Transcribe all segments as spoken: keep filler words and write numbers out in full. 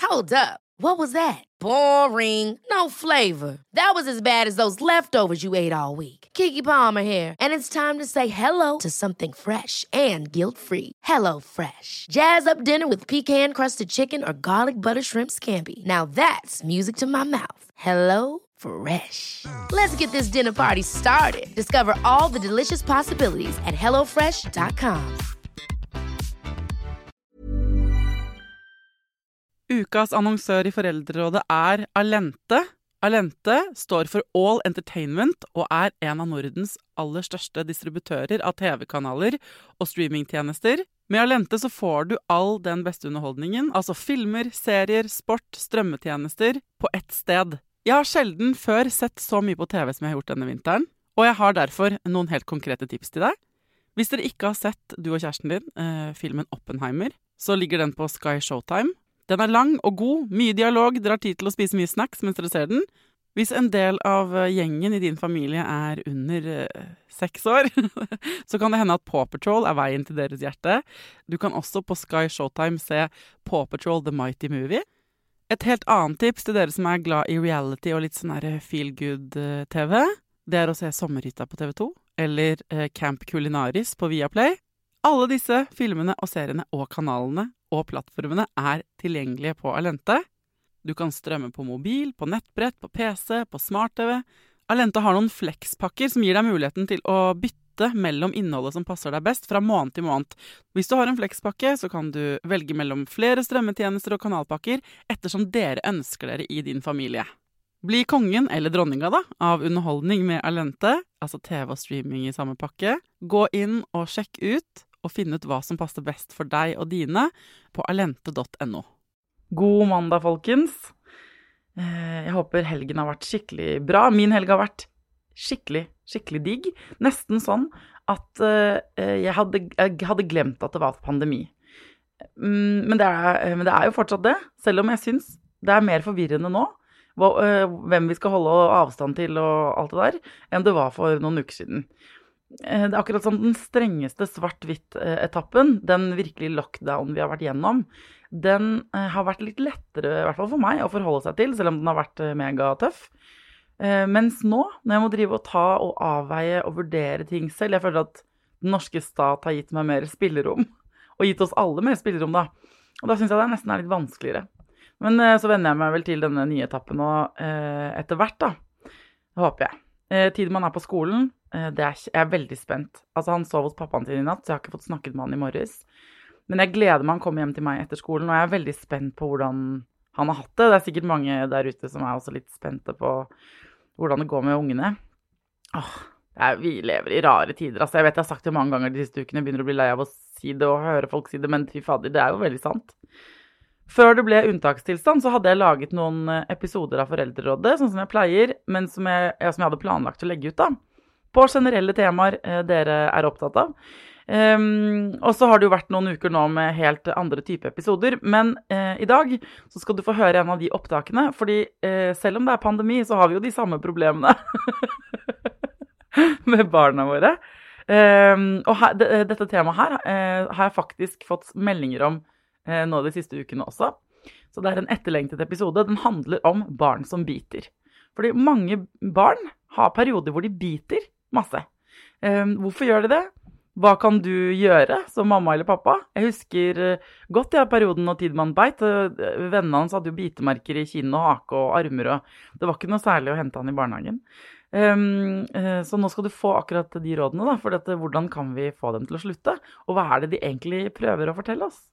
Hold up. What was that? Boring. No flavor. That was as bad as those leftovers you ate all week. Keke Palmer here, and it's time to say hello to something fresh and guilt-free. Hello Fresh. Jazz up dinner with pecan-crusted chicken or garlic butter shrimp scampi. Now that's music to my mouth. Hello Fresh. Let's get this dinner party started. Discover all the delicious possibilities at hello fresh dot com. Ukas annonsør i Foreldrerådet er Allente. Allente står for All Entertainment og er en av Nordens aller største distributører av T V-kanaler og streamingtjenester. Med Allente så får du all den beste underholdningen, altså filmer, serier, sport, strømmetjenester, på ett sted. Jeg har sjelden før sett så mye på T V som jeg har gjort denne vinteren, og jeg har derfor noen helt konkrete tips til deg. Hvis dere ikke har sett, du og kjæresten din, eh, filmen Oppenheimer, så ligger den på Sky Showtime. Den er lang og god, mye dialog, dere har tid til å spise mye snacks mens dere ser den. Hvis en del av gjengen i din familie er under eh, seks år, så kan det hende at Paw Patrol er veien til deres hjerte. Du kan også på Sky Showtime se Paw Patrol The Mighty Movie. Et helt annet tips til dere som er glad i reality og litt sånn her feel-good-T V, det er å se Sommerhytta på T V to, eller eh, Camp Culinaris på Viaplay. Alle disse filmene og seriene og kanalene og plattformene er tilgjengelige på Allente. Du kan strømme på mobil, på nettbrett, på P C, på smart-T V. Allente har noen flexpakker som gir deg muligheten til å bytte mellom innholdet som passer deg best fra måned til måned. Hvis du har en flexpakke, så kan du velge mellom flere strømmetjenester og kanalpakker ettersom dere ønsker dere i din familie. Bli kongen eller dronninga da, av underholdning med Allente, altså T V og streaming i samme pakke. Gå inn og sjekk ut og finne ut hva som passer best for deg og dine på allente punktum no. God mandag, folkens. Jeg håper helgen har vært skikkelig bra. Min helg har vært skikkelig, skikkelig digg. Nesten sånn at jeg hadde, jeg hadde glemt at det var pandemi. Men det, er, men det er jo fortsatt det, selv om jeg synes det er mer forvirrende nå, hvem vi skal holde avstand til og alt det der, enn det var for noen uker siden. Det er akkurat som den strengeste svart-hvitt-etappen, den virkelig lockdown vi har vært gjennom, den har vært litt lettere, i hvert fall for meg, å forholde seg til, selv om den har vært megatøff. Mens nå, når jeg må drive og ta og avveie og vurdere ting selv, jeg føler at den norske stat har gitt meg mer spillerom, og gitt oss alle mer spillerom da. Og da synes jeg det nesten er litt vanskeligere. Men så venner jeg meg vel til denne nye etappen og etter hvert da, det håper jeg. Tiden man er på skolen, det er, jeg er veldig spent. Altså han sov hos pappaen sin i natt, så jeg har ikke fått snakket med han i morges. Men jeg gleder meg han kommer hjem til meg etter skolen, og jeg er veldig spent på hvordan han har hatt det. Det er sikkert mange der ute som er også litt spente på hvordan det går med ungene. Åh, det er, vi lever i rare tider. Altså, jeg vet jeg har sagt det mange ganger de siste ukene, jeg begynner å bli lei av å si det og høre folk si det, men fy fader, det er jo veldig sant. Før det ble unntakstilstand, så hadde jeg laget noen episoder av Foreldrerådet, sånn som jeg pleier, men som jeg, ja, som jeg hadde planlagt å legge ut da, på generelle temaer eh, dere er opptatt av. Um, og så har det jo vært noen uker nå med helt andre type episoder, men eh, i dag så skal du få høre en av de opptakene, fordi eh, selv om det er pandemi, så har vi jo de samme problemene med barna våre. Um, og her, det, dette temaet her eh, har jeg faktisk fått meldinger om nå de siste ukene også. Så det er en etterlengtet episode. Den handler om barn som biter. Fordi mange barn har perioder hvor de biter masse. Um, hvorfor gjør de det? Hva kan du gjøre som mamma eller pappa? Jeg husker godt i ja, perioden når Tidmann beit. Vennene hans hadde jo bitemerker i kinn og hake og armer, og det var ikke noe særlig å hente han i barnehagen. Um, uh, så nå skal du få akkurat de rådene da, for dette, hvordan kan vi få dem til å slutte? Og hva er det de egentlig prøver å fortelle oss?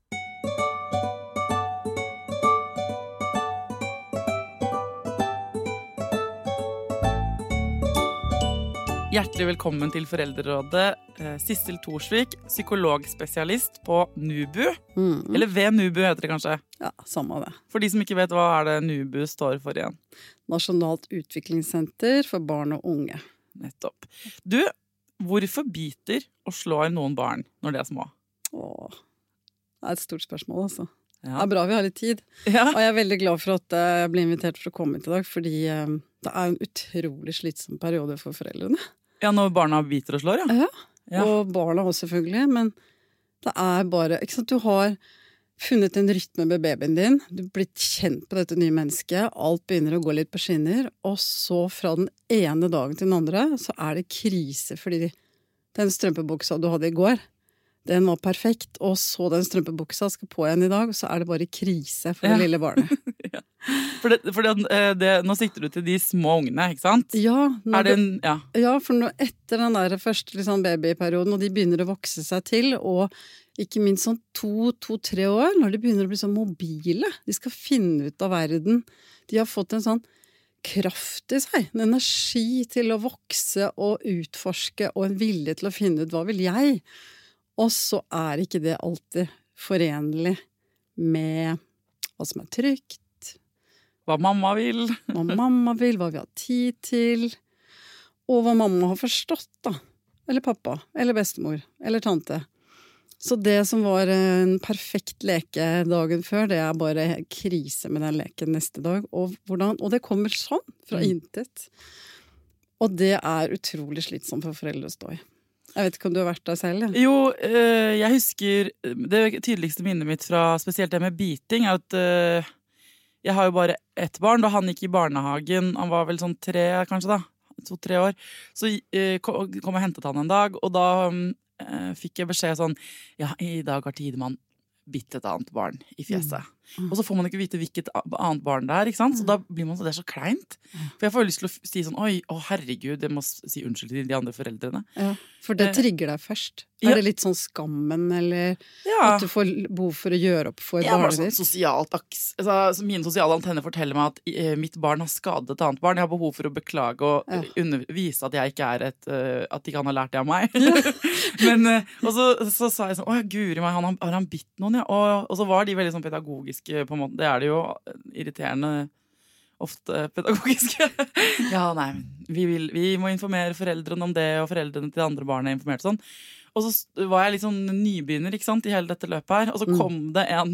Hjertelig velkommen til Foreldrerådet, Sissel Thorsvik, psykologspesialist på NUBU, mm. eller ved NUBU heter det kanskje? Ja, samme det. For de som ikke vet, hva er det NUBU står for igjen? Nasjonalt utviklingssenter for barn og unge. Nettopp. Du, hvorfor biter og slår noen barn når de er små? Åh, det er et stort spørsmål altså. Ja. Det er bra vi har litt tid, ja. Og jeg er veldig glad for at jeg ble invitert for å komme hit i dag, fordi det er en utrolig slitsom periode for foreldrene. Ja, når barna biter og slår, ja. Ja, ja. Og barna også selvfølgelig, men det er bare, ikke sant, du har funnet en rytme med babyen din, du har blitt kjent på dette nye mennesket, alt begynner å gå litt på skinner, og så fra den ene dagen til den andre, så er det krise, fordi den strømpebuksa du hadde i går, den var perfekt, og så den strømpebuksa skal på igjen i dag, så er det bare krise for det ja. lille barnet. ja. For, det, for det, det, nå sikter du til de små ungene, ikke sant? Ja. Er det en, ja. ja, for nå, etter den der første liksom, babyperioden, og de begynner å vokse seg til, og ikke minst sånn to, to, tre år, når de begynner å bli sånn mobile, de skal finne ut av verden. De har fått en sånn kraft i seg, en energi til å vokse og utforske, og en vilje til å finne ut hva vil jeg. Og så er ikke det alltid forenlig med hva som er trygt. Hva mamma vil. Hva mamma vil, hva vi har tid til. Og hva mamma har forstått da. Eller pappa, eller bestemor, eller tante. Så det som var en perfekt leke dagen før, det er bare krise med den leken neste dag. Og, hvordan, og det kommer sånn, fra mm. intet. Og det er utrolig slitsomt for foreldre å stå i. Jeg vet ikke om du har vært der selv? Ja? Jo, øh, jeg husker det tydeligste minnet mitt fra spesielt det med biting, er at øh, jeg har jo bare ett barn, da han gikk i barnehagen, han var vel sånn tre, kanskje da, to-tre år, så øh, kom jeg og hentet han en dag, og da øh, fikk jeg beskjed sånn, ja, i dag har Tidemann bitt et annet barn i fjeset. Mm. Mm. Og så får man ikke vite hvilket annet barn det er, ikke sant? Så da blir man så, det er så kleint. For jeg får jo lyst til å si sånn, oi, å herregud, jeg må si unnskyld til de andre foreldrene. Ja, for det trigger deg først. Er ja. det litt sånn skammen, eller ja. at du får behov for å gjøre opp for ja, barnet ditt? Ja, bare sånn sosialt aks. Altså, mine sosiale antenner forteller meg at uh, mitt barn har skadet et annet barn. Jeg har behov for å beklage og ja. under, vise at jeg ikke er et, uh, at ikke han har lært det av meg. Men, uh, og så, så sa jeg sånn, å, guri meg, han, har han bitt noen, ja? Og, og så var de veldig sånn pedagogiske, på en måte. Det er det jo irriterende, ofte pedagogiske. ja, nei, vi, vil, vi må informere foreldrene om det, og foreldrene til de andre barna er informert sånn. Og så var jeg litt sånn nybegynner, ikke sant, i hele dette løpet her. Og så kom mm. det en,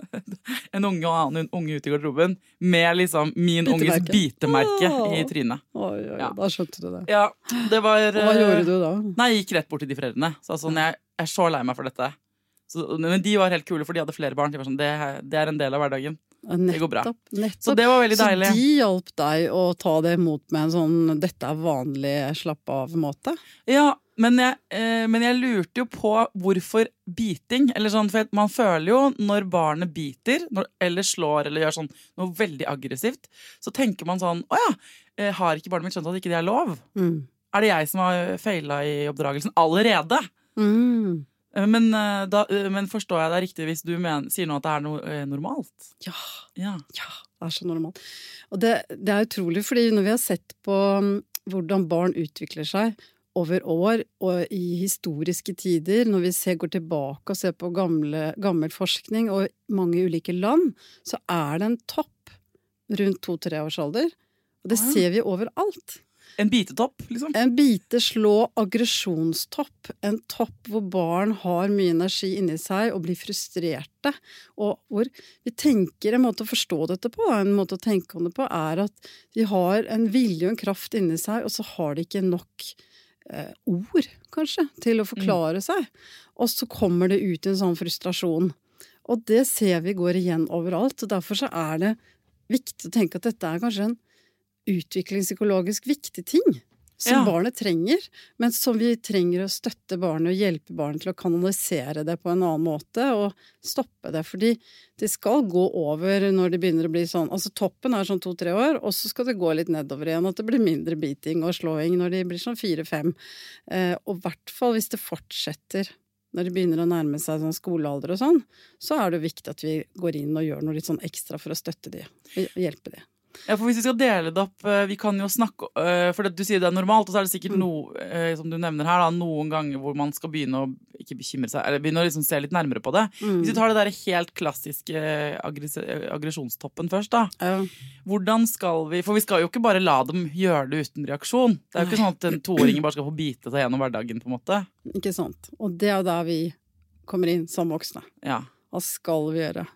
en unge og annen unge ut i garderoben med liksom min unges bitemerke oh. i trynet. Oi, oi, ja. Da skjønte du det. Ja, det var... Og hva gjorde du da? Nei, jeg gikk rett bort til de foreldrene. Så sånn, jeg er så lei meg for dette. Så, men de var helt kule, for de hadde flere barn. De var sånn, det, det er en del av hverdagen. Nettopp, det går bra. Nettopp. Så det var veldig deilig. Så de hjalp deg å ta det imot med en sånn, dette er vanlig slapp av måte? Ja, men jeg, eh, men jeg lurte jo på hvorfor biting, eller sånn, for man føler jo når barnet biter, når, eller slår, eller gjør sånn noe veldig aggressivt, så tenker man sånn, åja, eh, har ikke barnet mitt skjønt at ikke det er lov? Mm. Er det jeg som har feilet i oppdragelsen allerede? Mm. Men, da, men forstår jeg deg riktig hvis du men, sier nå at det er noe eh, normalt? Ja. ja, ja, det er så normalt. Og det, det er utrolig, fordi når vi har sett på um, hvordan barn utvikler seg over år og i historiske tider, når vi ser, går tilbake og ser på gamle, gammel forskning og mange ulike land, så er det en topp rundt to-tre års alder. Og det ah, ja. ser vi overalt. En bitetopp, liksom? En bite, slå, aggresjonstopp. En topp hvor barn har mye energi inni seg og blir frustrerte. Og hvor vi tenker, en måte å forstå dette på, en måte å tenke om det på, er at de har en vilje og en kraft inni seg, og så har de ikke nok eh, ord, kanskje, til å forklare mm. seg. Og så kommer det ut en sånn frustrasjon. Og det ser vi går igjen overalt, og derfor så er det viktig å tenke at dette er kanskje en utviklingspsykologisk viktig ting som ja. barnet trenger, men som vi trenger å støtte barnet og hjelpe barnet til å kanalisere det på en annen måte og stoppe det, fordi det skal gå over når det begynner å bli sånn, altså toppen er sånn to-tre år, og så skal det gå litt nedover igjen, at det blir mindre biting og slåing når de blir sånn fire-fem, eh, og i hvert fall hvis det fortsetter når de begynner å nærme seg sånn skolealder og sånn, så er det viktig at vi går inn og gjør noe litt sånn ekstra for å støtte de og hjelpe de. Ja, for hvis vi skal dele det opp, vi kan jo snakke, for du sier det er normalt, og så er det sikkert noe, som du nevner her, da, noen ganger hvor man skal begynne å ikke bekymre seg, eller begynne å liksom se litt nærmere på det. Mm. Hvis vi tar det der helt klassiske aggress- aggresjonstoppen først da, ja. hvordan skal vi, for vi skal jo ikke bare la dem gjøre det uten reaksjon. Det er jo ikke sånn at en toåring bare skal få bite seg gjennom hverdagen på en måte. Ikke sant, og det er der vi kommer inn som voksne. Ja. Hva skal vi gjøre?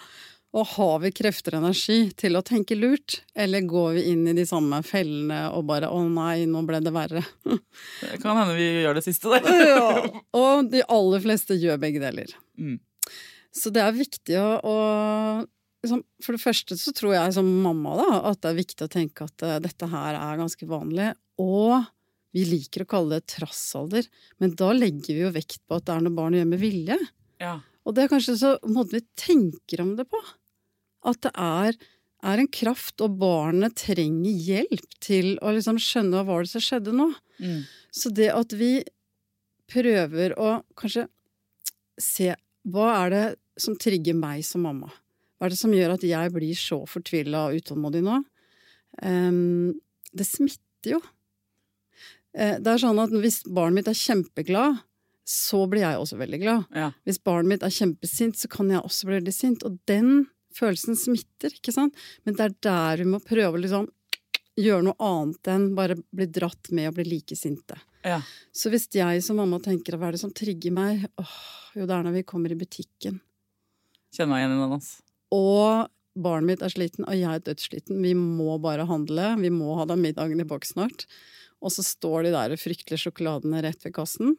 Og har vi krefter og energi til å tenke lurt, eller går vi inn i de samme fellene og bare, å nei, nå ble det verre. Det kan hende vi gjør det siste der. Ja, og de aller fleste gjør begge deler. Mm. Så det er viktig å, å liksom, for det første så tror jeg som mamma da, at det er viktig å tenke at uh, dette her er ganske vanlig, og vi liker å kalle det trassalder, men da legger vi jo vekt på at det er noe barn gjør med vilje. Ja. Og det er kanskje så måten vi tenker om det på, at det er, er en kraft, og barnet trenger hjelp til å liksom skjønne hva var det som skjedde nå. Mm. Så det at vi prøver å kanskje se, hva er det som trigger meg som mamma? Hva er det som gjør at jeg blir så fortvillet og utålmodig nå? Um, det smitter jo. Uh, det er sånn at hvis barnet mitt er kjempeglad, så blir jeg også veldig glad. Ja. Hvis barnet mitt er kjempesint, så kan jeg også bli veldig sint. Og den følelsen smitter, ikke sant? Men det er der vi må prøve å liksom gjøre noe annet enn bare bli dratt med og bli like sinte. Ja. Så hvis jeg som mamma tenker, hva er det som trigger meg? Åh, jo, det er når vi kommer i butikken. Kjenner meg igjen i den, altså. Og barnet mitt er sliten, og jeg er dødssliten. Vi må bare handle. Vi må ha den middagen i boks snart. Og så står de der fryktelige sjokoladene rett ved kassen.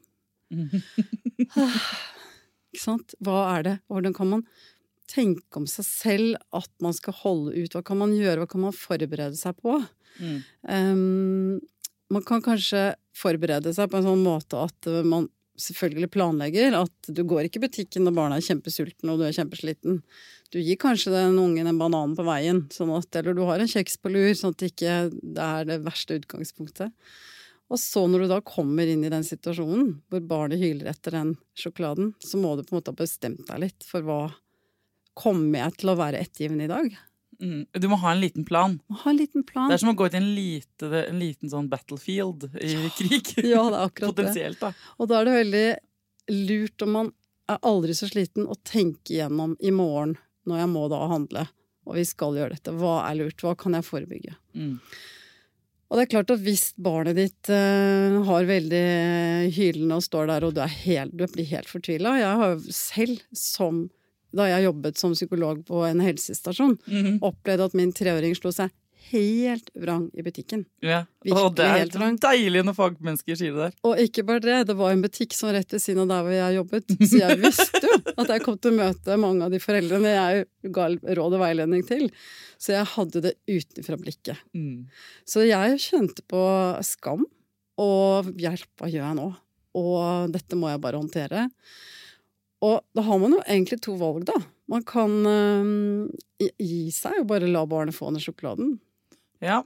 Ikke sant? Hva er det? Hvordan kan man tenke om seg selv at man skal holde ut? Hva kan man gjøre? Hva kan man forberede seg på? Mm. Um, man kan kanskje forberede seg på en sånn måte at man selvfølgelig planlegger at du går ikke i butikken når barna er kjempesulten og du er kjempesliten. Du gir kanskje den ungen en banan på veien, sånn at, eller du har en kjeks på lur, sånn at det ikke det er det verste utgangspunktet. Og så når du da kommer inn i den situasjonen hvor barnet hyler etter den sjokoladen, så må du på en måte ha bestemt deg litt for hva kommer jeg til å være ettergivende i dag. Mm. Du må ha en liten plan. Må ha en liten plan. Det er som å gå ut i en, lite, en liten sånn battlefield i ja. krig. Ja, det er akkurat Potensielt, da. Det. Og da er det veldig lurt om man er aldri så sliten å tenke igjennom i morgen når jeg må da handle, og vi skal gjøre dette. Hva er lurt? Hva kan jeg forebygge? Mm. Og det er klart at hvis barnet ditt uh, har veldig hylende og står der, og du, er helt, du blir helt fortvilet. Jeg har jo selv, som, da jeg jobbet som psykolog på en helsestasjon, mm-hmm. opplevd at min treåring slo seg helt vrang i butikken. Ja, Virkelig og det er helt vrang. Deilig når fagmennesker sier det der. Og ikke bare det, det var en butikk som var rett ved siden av der hvor jeg jobbet, så jeg visste jo at jeg kom til å møte mange av de foreldrene jeg ga råd og veiledning til. Så jeg hadde det utenfra blikket. Mm. Så jeg kjente på skam, og hjelp, hva gjør jeg nå? Og dette må jeg bare håndtere. Og da har man jo egentlig to valg da. Man kan um, gi seg og bare la barnet få den sjokoladen. Ja.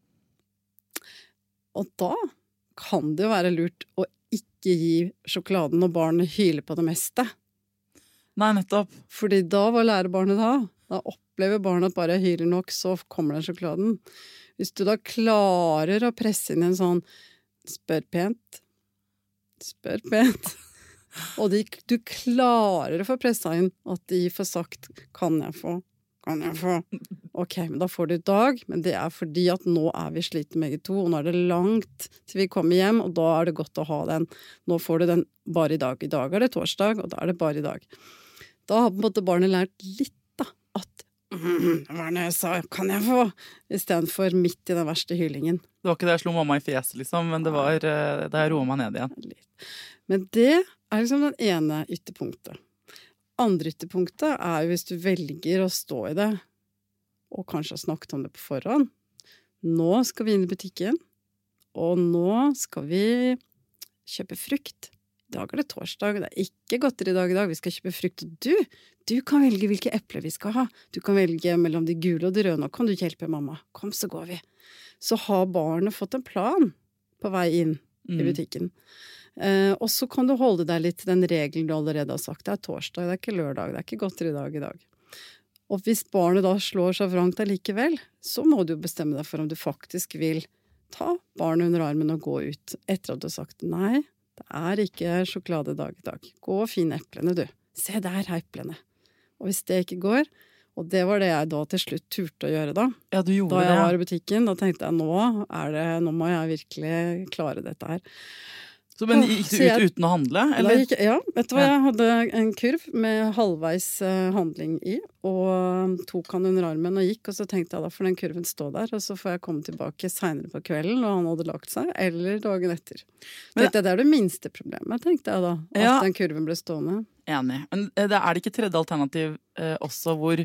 Og da kan det jo være lurt å ikke gi sjokoladen når barnet hyler på det meste. Nei, nettopp. Fordi da, hva lærer barnet da? Da opplever barnet at bare hyler nok, så kommer den sjokoladen. Hvis du da klarer å presse inn en sånn spør pent, spør pent, og de, du klarer å få pressa inn at de får sagt, kan jeg få, kan jeg få? Ok, men da får du i dag, men det er fordi at nå er vi sliten begge to, og nå er det langt til vi kommer hjem, og da er det godt å ha den. Nå får du den bare i dag. I dag er det torsdag, og da er det bare i dag. Da har på en måte barnet lært litt da, at mm, hva er det jeg sa, kan jeg få? I stedet for midt i den verste hylingen. Det var ikke det jeg slo mamma i fjeset, liksom, men det var da jeg roet meg ned igjen. Men det er liksom den ene ytterpunktet. Andre ytterpunktet er jo hvis du velger å stå i det, og kanskje har snakket om det på forhånd. Nå skal vi inn i butikken, og nå skal vi kjøpe frukt. I dag er det torsdag, det er ikke godteri i dag i dag, vi skal kjøpe frukt. Og du, du kan velge hvilke epler vi skal ha. Du kan velge mellom de gule og de røde. Nå kan du hjelpe mamma. Kom, så går vi. Så har barnet fått en plan på vei inn mm. i butikken. Eh, og så kan du holde deg litt til den regelen du allerede har sagt. Det er torsdag, det er ikke lørdag, det er ikke godteri i dag i dag. Og hvis barnet da slår seg vrangt allikevel, så må du jo bestemme deg for om du faktisk vil ta barnet under armen og gå ut etter at du har sagt nei, det er ikke sjokoladedag i dag. Gå og finn eplene, du. Se der er eplene. Og hvis det ikke går, og det var det jeg da til slutt turte å gjøre da. Ja, du gjorde da jeg det, ja. var i butikken, da tenkte jeg nå, er det, nå må jeg virkelig klare dette her. Så, men Åh, gikk du så jeg- ut uten å handle, Da eller? gikk, ja, vet du hva, Ja. jeg hadde en kurv med halvveis eh, handling i, og tok han under armen og gikk, og så tenkte jeg da, for den kurven stå der, og så får jeg komme tilbake senere på kvelden, og han hadde lagt seg, eller dagen etter. Men- Tenkte jeg, det er det minste problemet, tenkte jeg da, at Ja. den kurven ble stående. Enig. Men eh, det er det ikke tredje alternativ eh, også hvor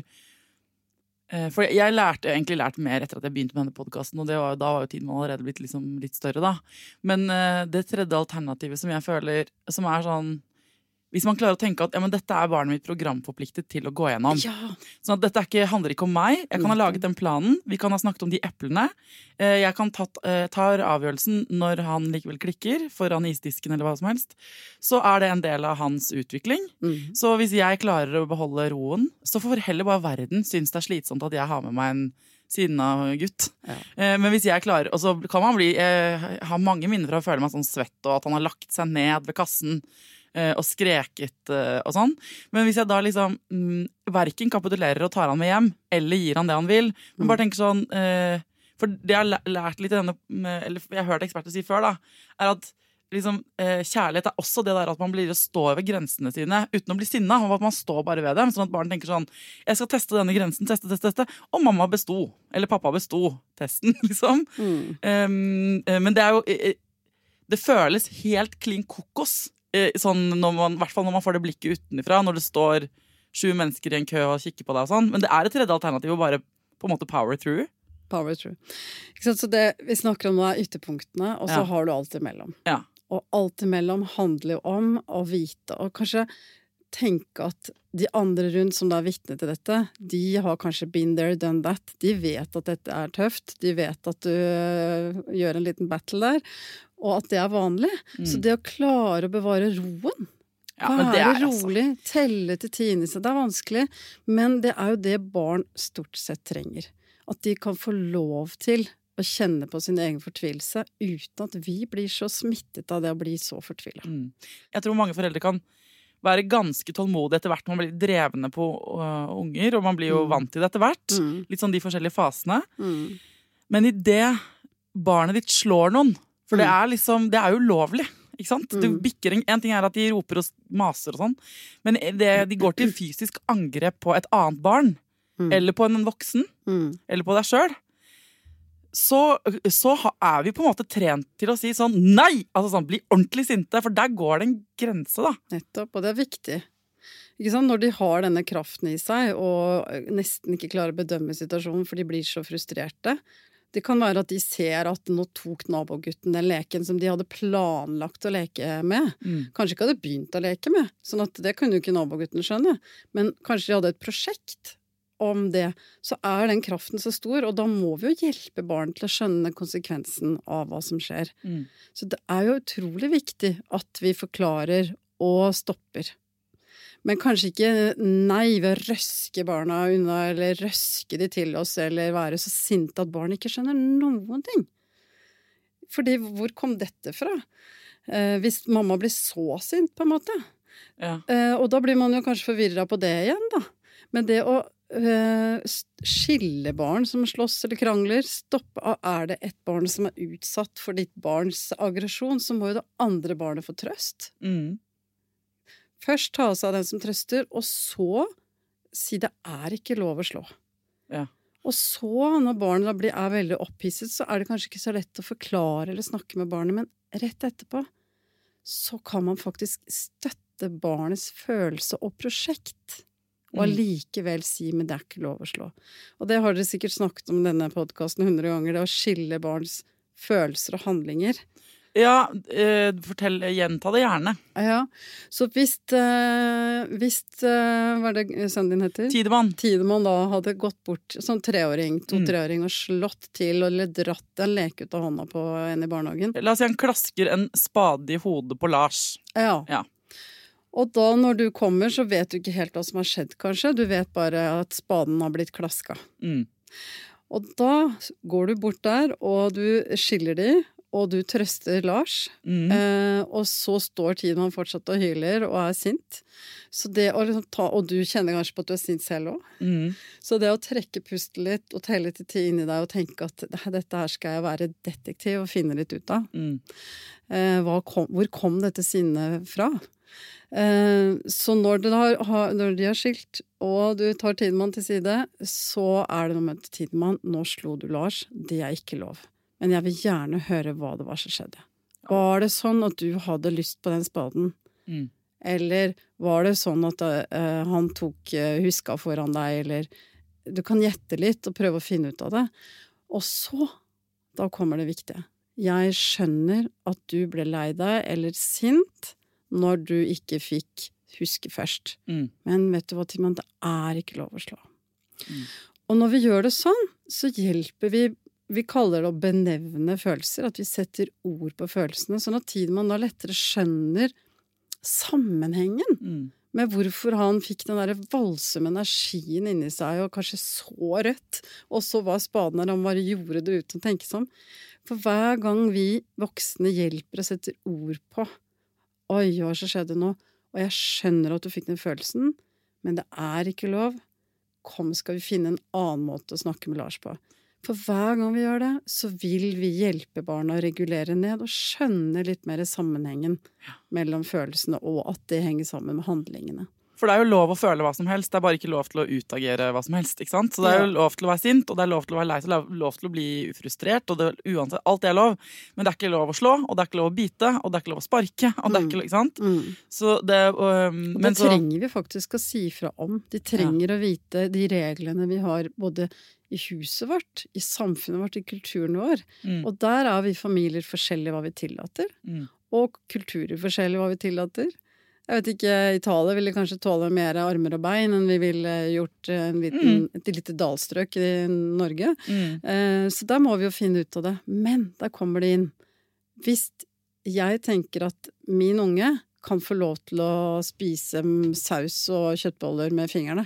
eh, For jeg, jeg lærte jeg har egentlig lært mer etter at jeg begynte med denne podcasten, og det var, da var jo tiden min allerede blitt liksom litt større da. Men eh, det tredje alternativet som jeg føler, som er sånn hvis man klarer å tenke at ja, men dette er barnet mitt programforpliktet til å gå gjennom. Ja, Sånn at dette er ikke, handler ikke om meg. Jeg kan ha laget den planen. Vi kan ha snakket om de eplene. Eh, Jeg kan tatt, eh, tar avgjørelsen når han likevel klikker foran isdisken eller hva som helst. Så er det en del av hans utvikling. mm. Så hvis jeg klarer å beholde roen, så får heller bare verden synes det er slitsomt at jeg har med meg en siden av gutt. Ja. Eh, Men hvis jeg klarer, og så kan man bli, eh, ha mange minner fra å føle meg sånn svett, og at han har lagt seg ned ved kassen, eh, og skreket eh, og sånn. Men hvis jeg da liksom mm, hverken kapitulerer og tar han med hjem, eller gir han det han vil, men bare tenker sånn, eh, for det jeg har læ- lært litt i denne, med- eller jeg har hørt eksperter si før da, er at liksom, eh, kjærlighet er også det der at man blir å stå over grensene sine uten å bli sinna, og at man står bare ved dem, sånn at barn tenker sånn, jeg skal teste denne grensen, teste, teste, teste, og mamma besto, eller pappa besto testen, liksom. Mm. Um, eh, men det er jo, eh, det føles helt klin kokos, eh, sånn når man, i hvert fall når man får det blikket utenifra, når det står sju mennesker i en kø og kikker på deg og sånn, men det er et tredje alternativ å bare på en måte power through. Power through. Ikke sant? Så det vi snakker om nå er ytterpunktene, og så Ja. har du alt imellom. Ja. Og alt imellom handler jo om å vite, og kanskje tenke at de andre rundt som da er vitne til dette, de har kanskje been there, done that. De vet at dette er tøft, de vet at du øh, gjør en liten battle der, og at det er vanlig. Så det å klare å bevare roen, Ja, men det være er altså- rolig, telle til tiende, så det er vanskelig, men det er jo det barn stort sett trenger. At de kan få lov til å kjenne på sin egen fortvilelse uten at vi blir så smittet av det å bli så fortvilet. Mm. Jeg tror mange foreldre kan være ganske tålmodige etter hvert. Man blir drevne på uh, unger, og man blir jo Mm. vant til det etter hvert. Mm. Litt sånn de forskjellige fasene. Mm. Men i det barnet ditt slår noen, for det Mm. er liksom, det er jo ulovlig. Ikke sant? Du Mm. bikker en, en ting er at de roper og maser og sånn, men det, de går til fysisk angrep på et annet barn, Mm. eller på en voksen, Mm. eller på deg selv. Så, så ha- er vi på en måte trent til å si sånn, nei! Altså sånn, bli ordentlig sinte, for der går det en grense da. Nettopp, og det er viktig. Ikke sant? Når de har denne kraften i seg, og nesten ikke klarer å bedømme situasjonen, for de blir så frustrerte. Det kan være at de ser at nå tok nabogutten den leken som de hadde planlagt å leke med. Mm. Kanskje ikke hadde begynt å leke med, sånn at det kunne jo ikke nabogutten skjønne. Men kanskje de hadde et prosjekt om det, så er den kraften så stor, og da må vi jo hjelpe barn til å skjønne konsekvensen av hva som skjer. Mm. Så det er jo utrolig viktig at vi forklarer og stopper. Men kanskje ikke nei ved å røske barna unna, eller røske de til oss, eller være så sinte at barn ikke skjønner noen ting. Fordi hvor kom dette fra? Eh, hvis mamma blir så sint, på en måte. Ja. Eh, og da blir man jo kanskje forvirret på det igjen, da. Men det å eh, s- skille barn som slåss eller krangler, stoppe, ah, er det et barn som er utsatt for ditt barns aggresjon, så må jo det andre barnet få trøst. Mm. Først ta seg av den som trøster, og så si det er ikke lov å slå. Ja. Og så, når barnet blir, er veldig opphisset, så er det kanskje ikke så lett å forklare eller snakke med barnet, men rett etterpå så kan man faktisk støtte barnets følelse og prosjekt, og allikevel si, men det er ikke lov å slå. Og det har dere sikkert snakket om i denne podcasten hundre ganger, det å skille barns følelser og handlinger. Ja, eh, fortell, gjenta det gjerne. Ja, så hvis, eh, hvis eh, hva er det sønnen din heter? Tidemann. Tidemann da hadde gått bort som treåring, to-treåring, og slått til, eller dratt en leke ut av hånda på en i barnehagen. La oss si han klasker en spade i hodet på Lars. Ja. Ja. Og da når du kommer, så vet du ikke helt hva som har skjedd, kanskje. Du vet bare at spaden har blitt klaska. Mm. Og da går du bort der, og du skiller de, og du trøster Lars, Mm. eh, og så står Tidemann fortsatt og hyler og er sint. Så det å liksom ta, og du kjenner kanskje på at du er sint selv også. Mm. Så det å trekke pusten litt og telle til ti inni deg og tenke at dette her skal jeg være detektiv og finne litt ut av. Mm. Eh, hva kom, hvor kom dette sinnet fra? Eh, så når, det har, har, når de har skilt, og du tar Tidemann til side, så er det noe med Tidemann, nå slo du Lars, det er ikke lov. Men jeg vil gjerne høre hva det var som skjedde. Var det sånn at du hadde lyst på den spaden? Mm. Eller var det sånn at uh, han tok uh, huska foran deg, eller du kan gjette litt og prøve å finne ut av det. Og så, da kommer det viktige. Jeg skjønner at du ble lei deg eller sint når du ikke fikk huske først. Mm. Men vet du hva, Tidemann, det er ikke lov å slå. Mm. Og når vi gjør det sånn, så hjelper vi. Vi kaller det å benevne følelser, at vi setter ord på følelsene, sånn at Tidemann da lettere skjønner sammenhengen Mm. med hvorfor han fikk den der voldsomme energien inni seg, og kanskje så rødt, og så var spaden der, han bare gjorde det uten å tenke sånn. For hver gang vi voksne hjelper og setter ord på, oi, hva så skjedde nå, og jeg skjønner at du fikk den følelsen, men det er ikke lov, kom skal vi finne en annen måte å snakke med Lars på. For hver gang vi gjør det, så vil vi hjelpe barna å regulere ned og skjønne litt mer sammenhengen mellom følelsene, og at det henger sammen med handlingene. For det er jo lov å føle hva som helst, det er bare ikke lov til å utagere hva som helst, ikke sant? Så det er jo lov til å være sint, og det er lov til å være lei, så det er lov til å bli frustrert, og det, uansett, alt det er lov. Men det er ikke lov å slå, og det er ikke lov å bite, og det er ikke lov å sparke, og det er ikke lov, ikke sant? Mm. Så det, um, og det men så, trenger vi faktisk å si fra om. De trenger å vite de reglene vi har både i huset vårt, i samfunnet vårt, i kulturen vår. mm, Og der er vi familier forskjellige hva vi tillater, mm, og kulturer forskjellige hva vi tillater. Jeg vet ikke, Italia ville kanskje tåle mer armer og bein enn vi ville gjort en liten, et lite dalstrøk i Norge. mm, Eh, så der må vi jo finne ut av det. Men der kommer det inn. Hvis jeg tenker at min unge kan få lov til å spise saus og kjøttboller med fingrene,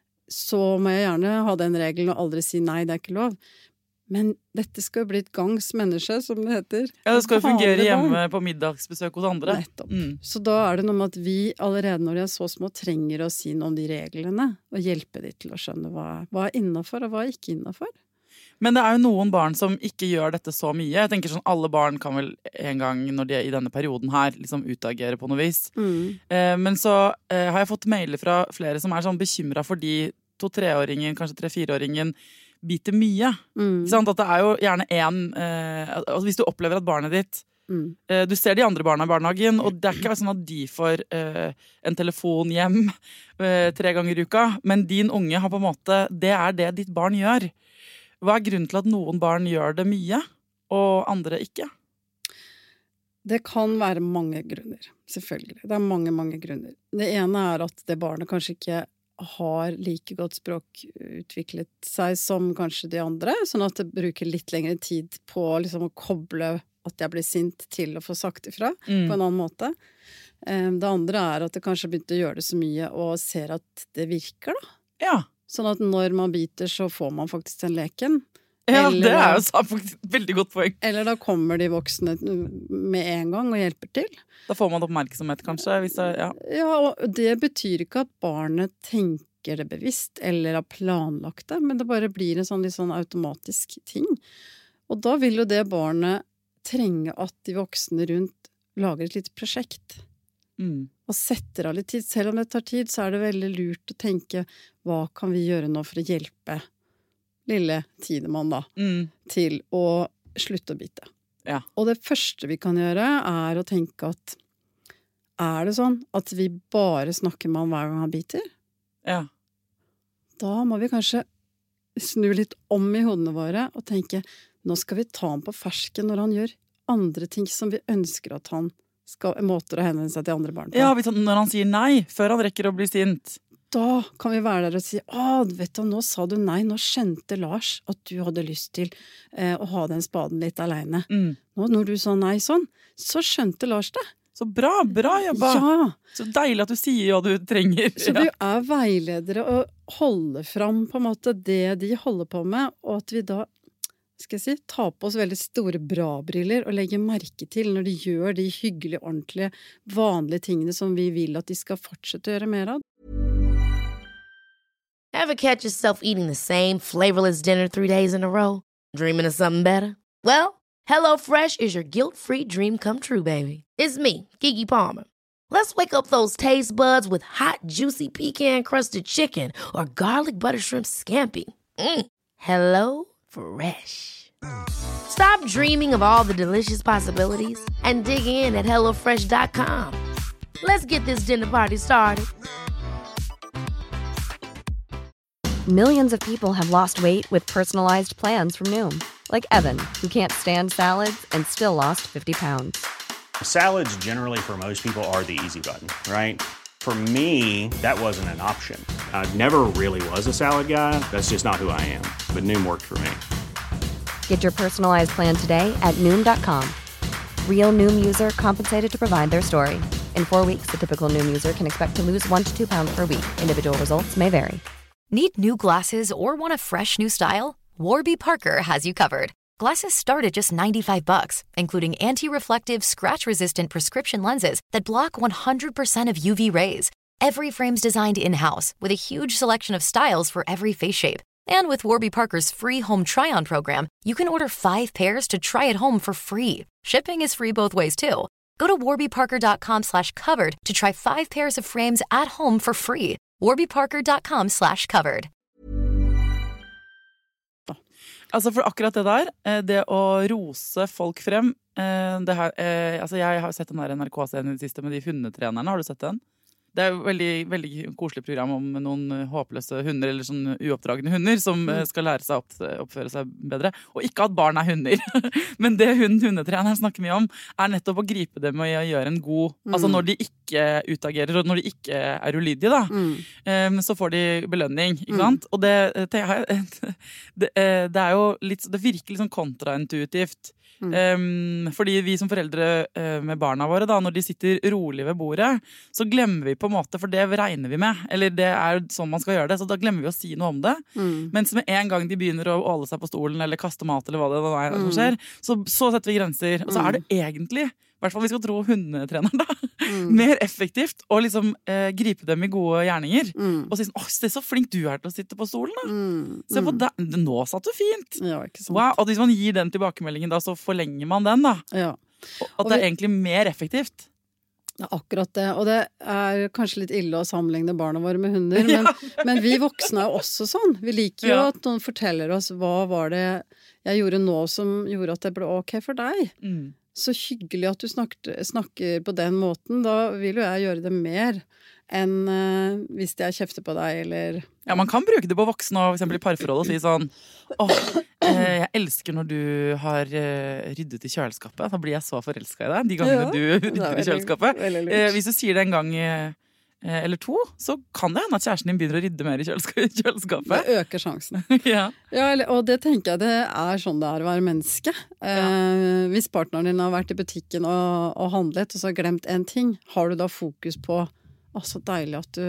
så må jeg gjerne ha den regelen og aldri si nei, det er ikke lov. Men dette skal jo bli et gangs menneske, som det heter. ja, det skal jo fungere Vanlig barn. hjemme på middagsbesøk hos andre. Nettopp. Mm. Så da er det noe med at vi allerede når de er så små trenger å si noe om de reglene, og hjelpe de til å skjønne hva, hva er innenfor og hva er ikke innenfor. Men det er jo noen barn som ikke gjør dette så mye. Jeg tenker sånn, alle barn kan vel en gang når de er i denne perioden her, liksom utagere på noe vis. Mm. Eh, men så eh, har jeg fått mailer fra flere som er sånn bekymret fordi to-treåringen, kanskje tre-fireåringen, biter mye. Mm. Ikke sant? At det er jo gjerne en, eh, altså hvis du opplever at barnet ditt, Mm. eh, du ser de andre barna i barnehagen, og det er ikke sånn at de får eh, en telefon hjem eh, tre ganger i uka, men din unge har på en måte, det er det ditt barn gjør. Hva er grunnen til at noen barn gjør det mye, og andre ikke? Det kan være mange grunner, selvfølgelig. Det er mange, mange grunner. Det ene er at det barnet kanskje ikke har like godt språk utviklet seg som kanskje de andre, sånn at det bruker litt lengre tid på liksom, å koble at jeg blir sint til å få sagt ifra Mm. på en annen måte. Eh, Det andre er at det kanskje begynte å gjøre det så mye og ser at det virker da. Ja, Sånn at når man biter så får man faktisk den leken. ja Eller- det er jo så- faktisk et veldig godt poeng. Eller da kommer de voksne med en gang og hjelper til. Da får man oppmerksomhet, kanskje. Hvis det, ja. Ja, og det betyr ikke at barnet tenker det bevisst eller har planlagt det, men det bare blir en sånn litt sånn automatisk ting. Og da vil jo det barnet trenge at de voksne rundt lager et lite prosjekt. Mm. Og setter av litt tid. Selv om det tar tid, så er det veldig lurt å tenke hva kan vi gjøre nå for å hjelpe lille Tidemann da, Mm. til å slutte å bite. Ja. Og det første vi kan gjøre er å tenke at er det sånn at vi bare snakker med han hver gang han biter? Ja. Da må vi kanskje snu litt om i hodene våre og tenke nå skal vi ta han på fersken når han gjør andre ting som vi ønsker at han skal, måter å henvende seg til andre barn på. ja, hvis han- når han sier nei, før han rekker å bli sint. Da kan vi være der og si «Å, vet du, nå sa du nei, nå skjønte Lars at du hadde lyst til eh, å ha den spaden litt alene. Mm. Nå, når du sa nei sånn, så skjønte Lars det. Så bra, bra jobba! Ja, Så deilig at du sier hva du trenger. så vi er veiledere og holder fram på en måte det de holder på med, og at vi da skal jeg si, ta på oss veldig store bra-briller og legge merke til når de gjør de hyggelige, ordentlige, vanlige tingene som vi vil at de skal fortsette å gjøre mer av. Ever catch yourself eating the same flavorless dinner three days in a row? Dreaming of something better? Well, HelloFresh is your guilt-free dream come true, baby. It's me, Keke Palmer. Let's wake up those taste buds with hot, juicy pecan-crusted chicken or garlic butter shrimp scampi. Mm. Hello Fresh. Stop dreaming of all the delicious possibilities and dig in at hello fresh dot com. Let's get this dinner party started. Millions of people have lost weight with personalized plans from Noom. Like Evan, who can't stand salads and still lost fifty pounds. Salads generally for most people are the easy button, right? For me, that wasn't an option. I never really was a salad guy. That's just not who I am. But Noom worked for me. Get your personalized plan today at Noom dot com. Real Noom user compensated to provide their story. In four weeks, the typical Noom user can expect to lose one to two pounds per week. Individual results may vary. Need new glasses or want a fresh new style? Warby Parker has you covered. Glasses start at just ninety-five bucks, including anti-reflective, scratch-resistant prescription lenses that block one hundred percent of U V rays. Every frame's designed in-house with a huge selection of styles for every face shape. And with Warby Parker's free home try-on program, you can order five pairs to try at home for free. Shipping is free both ways, too. Go to warby parker dot com slash covered to try five pairs of frames at home for free. warby parker dot com slash covered. Altså for akkurat det der, det å rose folk frem, det her, altså jeg har sett den der N R K-serien i det siste med de hundetrenerne, har du sett den? Det er jo veldig, veldig koselig program om noen håpløse hunder, eller sånn uoppdragende hunder, som skal lære seg å oppføre seg bedre. Og ikke at barn er hunder. Men det hun, hundetreneren snakker mye om, er nettopp å gripe dem og gjøre en god, mm. altså når de ikke utagerer, og når de ikke er ulydige da, mm. um, så får de belønning, ikke sant? Mm. Og det, det, det, det er jo litt, det virker litt sånn kontraintuitivt. Mm. Um, fordi vi som foreldre uh, med barna våre da, når de sitter rolig ved bordet, så glemmer vi på en måte, for det regner vi med, eller det er sånn man skal gjøre det, så da glemmer vi å si noe om det. Mm. Mens med en gang de begynner å åle seg på stolen eller kaste mat eller hva det er som skjer, så, så setter vi grenser, og så er det egentlig, i hvert fall vi skal tro hundetreneren da, mm. mer effektivt å liksom eh, gripe dem i gode gjerninger mm. og si sånn, åh, det er så flink du er til å sitte på stolen da. Mm. Se på deg, nå satt du fint. Ja, ikke sant. Wow, og hvis man gir den tilbakemeldingen da, så forlenger man den da. Ja. Og at og det er vi... egentlig mer effektivt. Ja, akkurat det. Og det er kanskje litt ille å sammenligne barna våre med hunder, men, ja. men vi voksne er jo også sånn. Vi liker jo ja. at noen forteller oss hva var det jeg gjorde nå som gjorde at det ble ok for deg. Mm. Så hyggelig at du snakker, snakker på den måten. Da vil jo jeg gjøre det mer enn uh, hvis jeg kjefter på deg, eller... Ja, man kan bruke det på voksne, og for eksempel i parforhold, og si sånn, åh, eh, jeg elsker når du har eh, ryddet i kjøleskapet. Da blir jeg så forelsket i deg, de gangene ja, du rydder i kjøleskapet. Eh, hvis du sier det en gang eh, eller to, så kan det hende at kjæresten din begynner å rydde mer i kjøleskapet. Det øker sjansen. ja. Ja, og det tenker jeg det er sånn det er å være menneske. Eh, ja. Hvis partneren din har vært i butikken og, og handlet, og så har glemt en ting, har du da fokus på, å, så deilig at du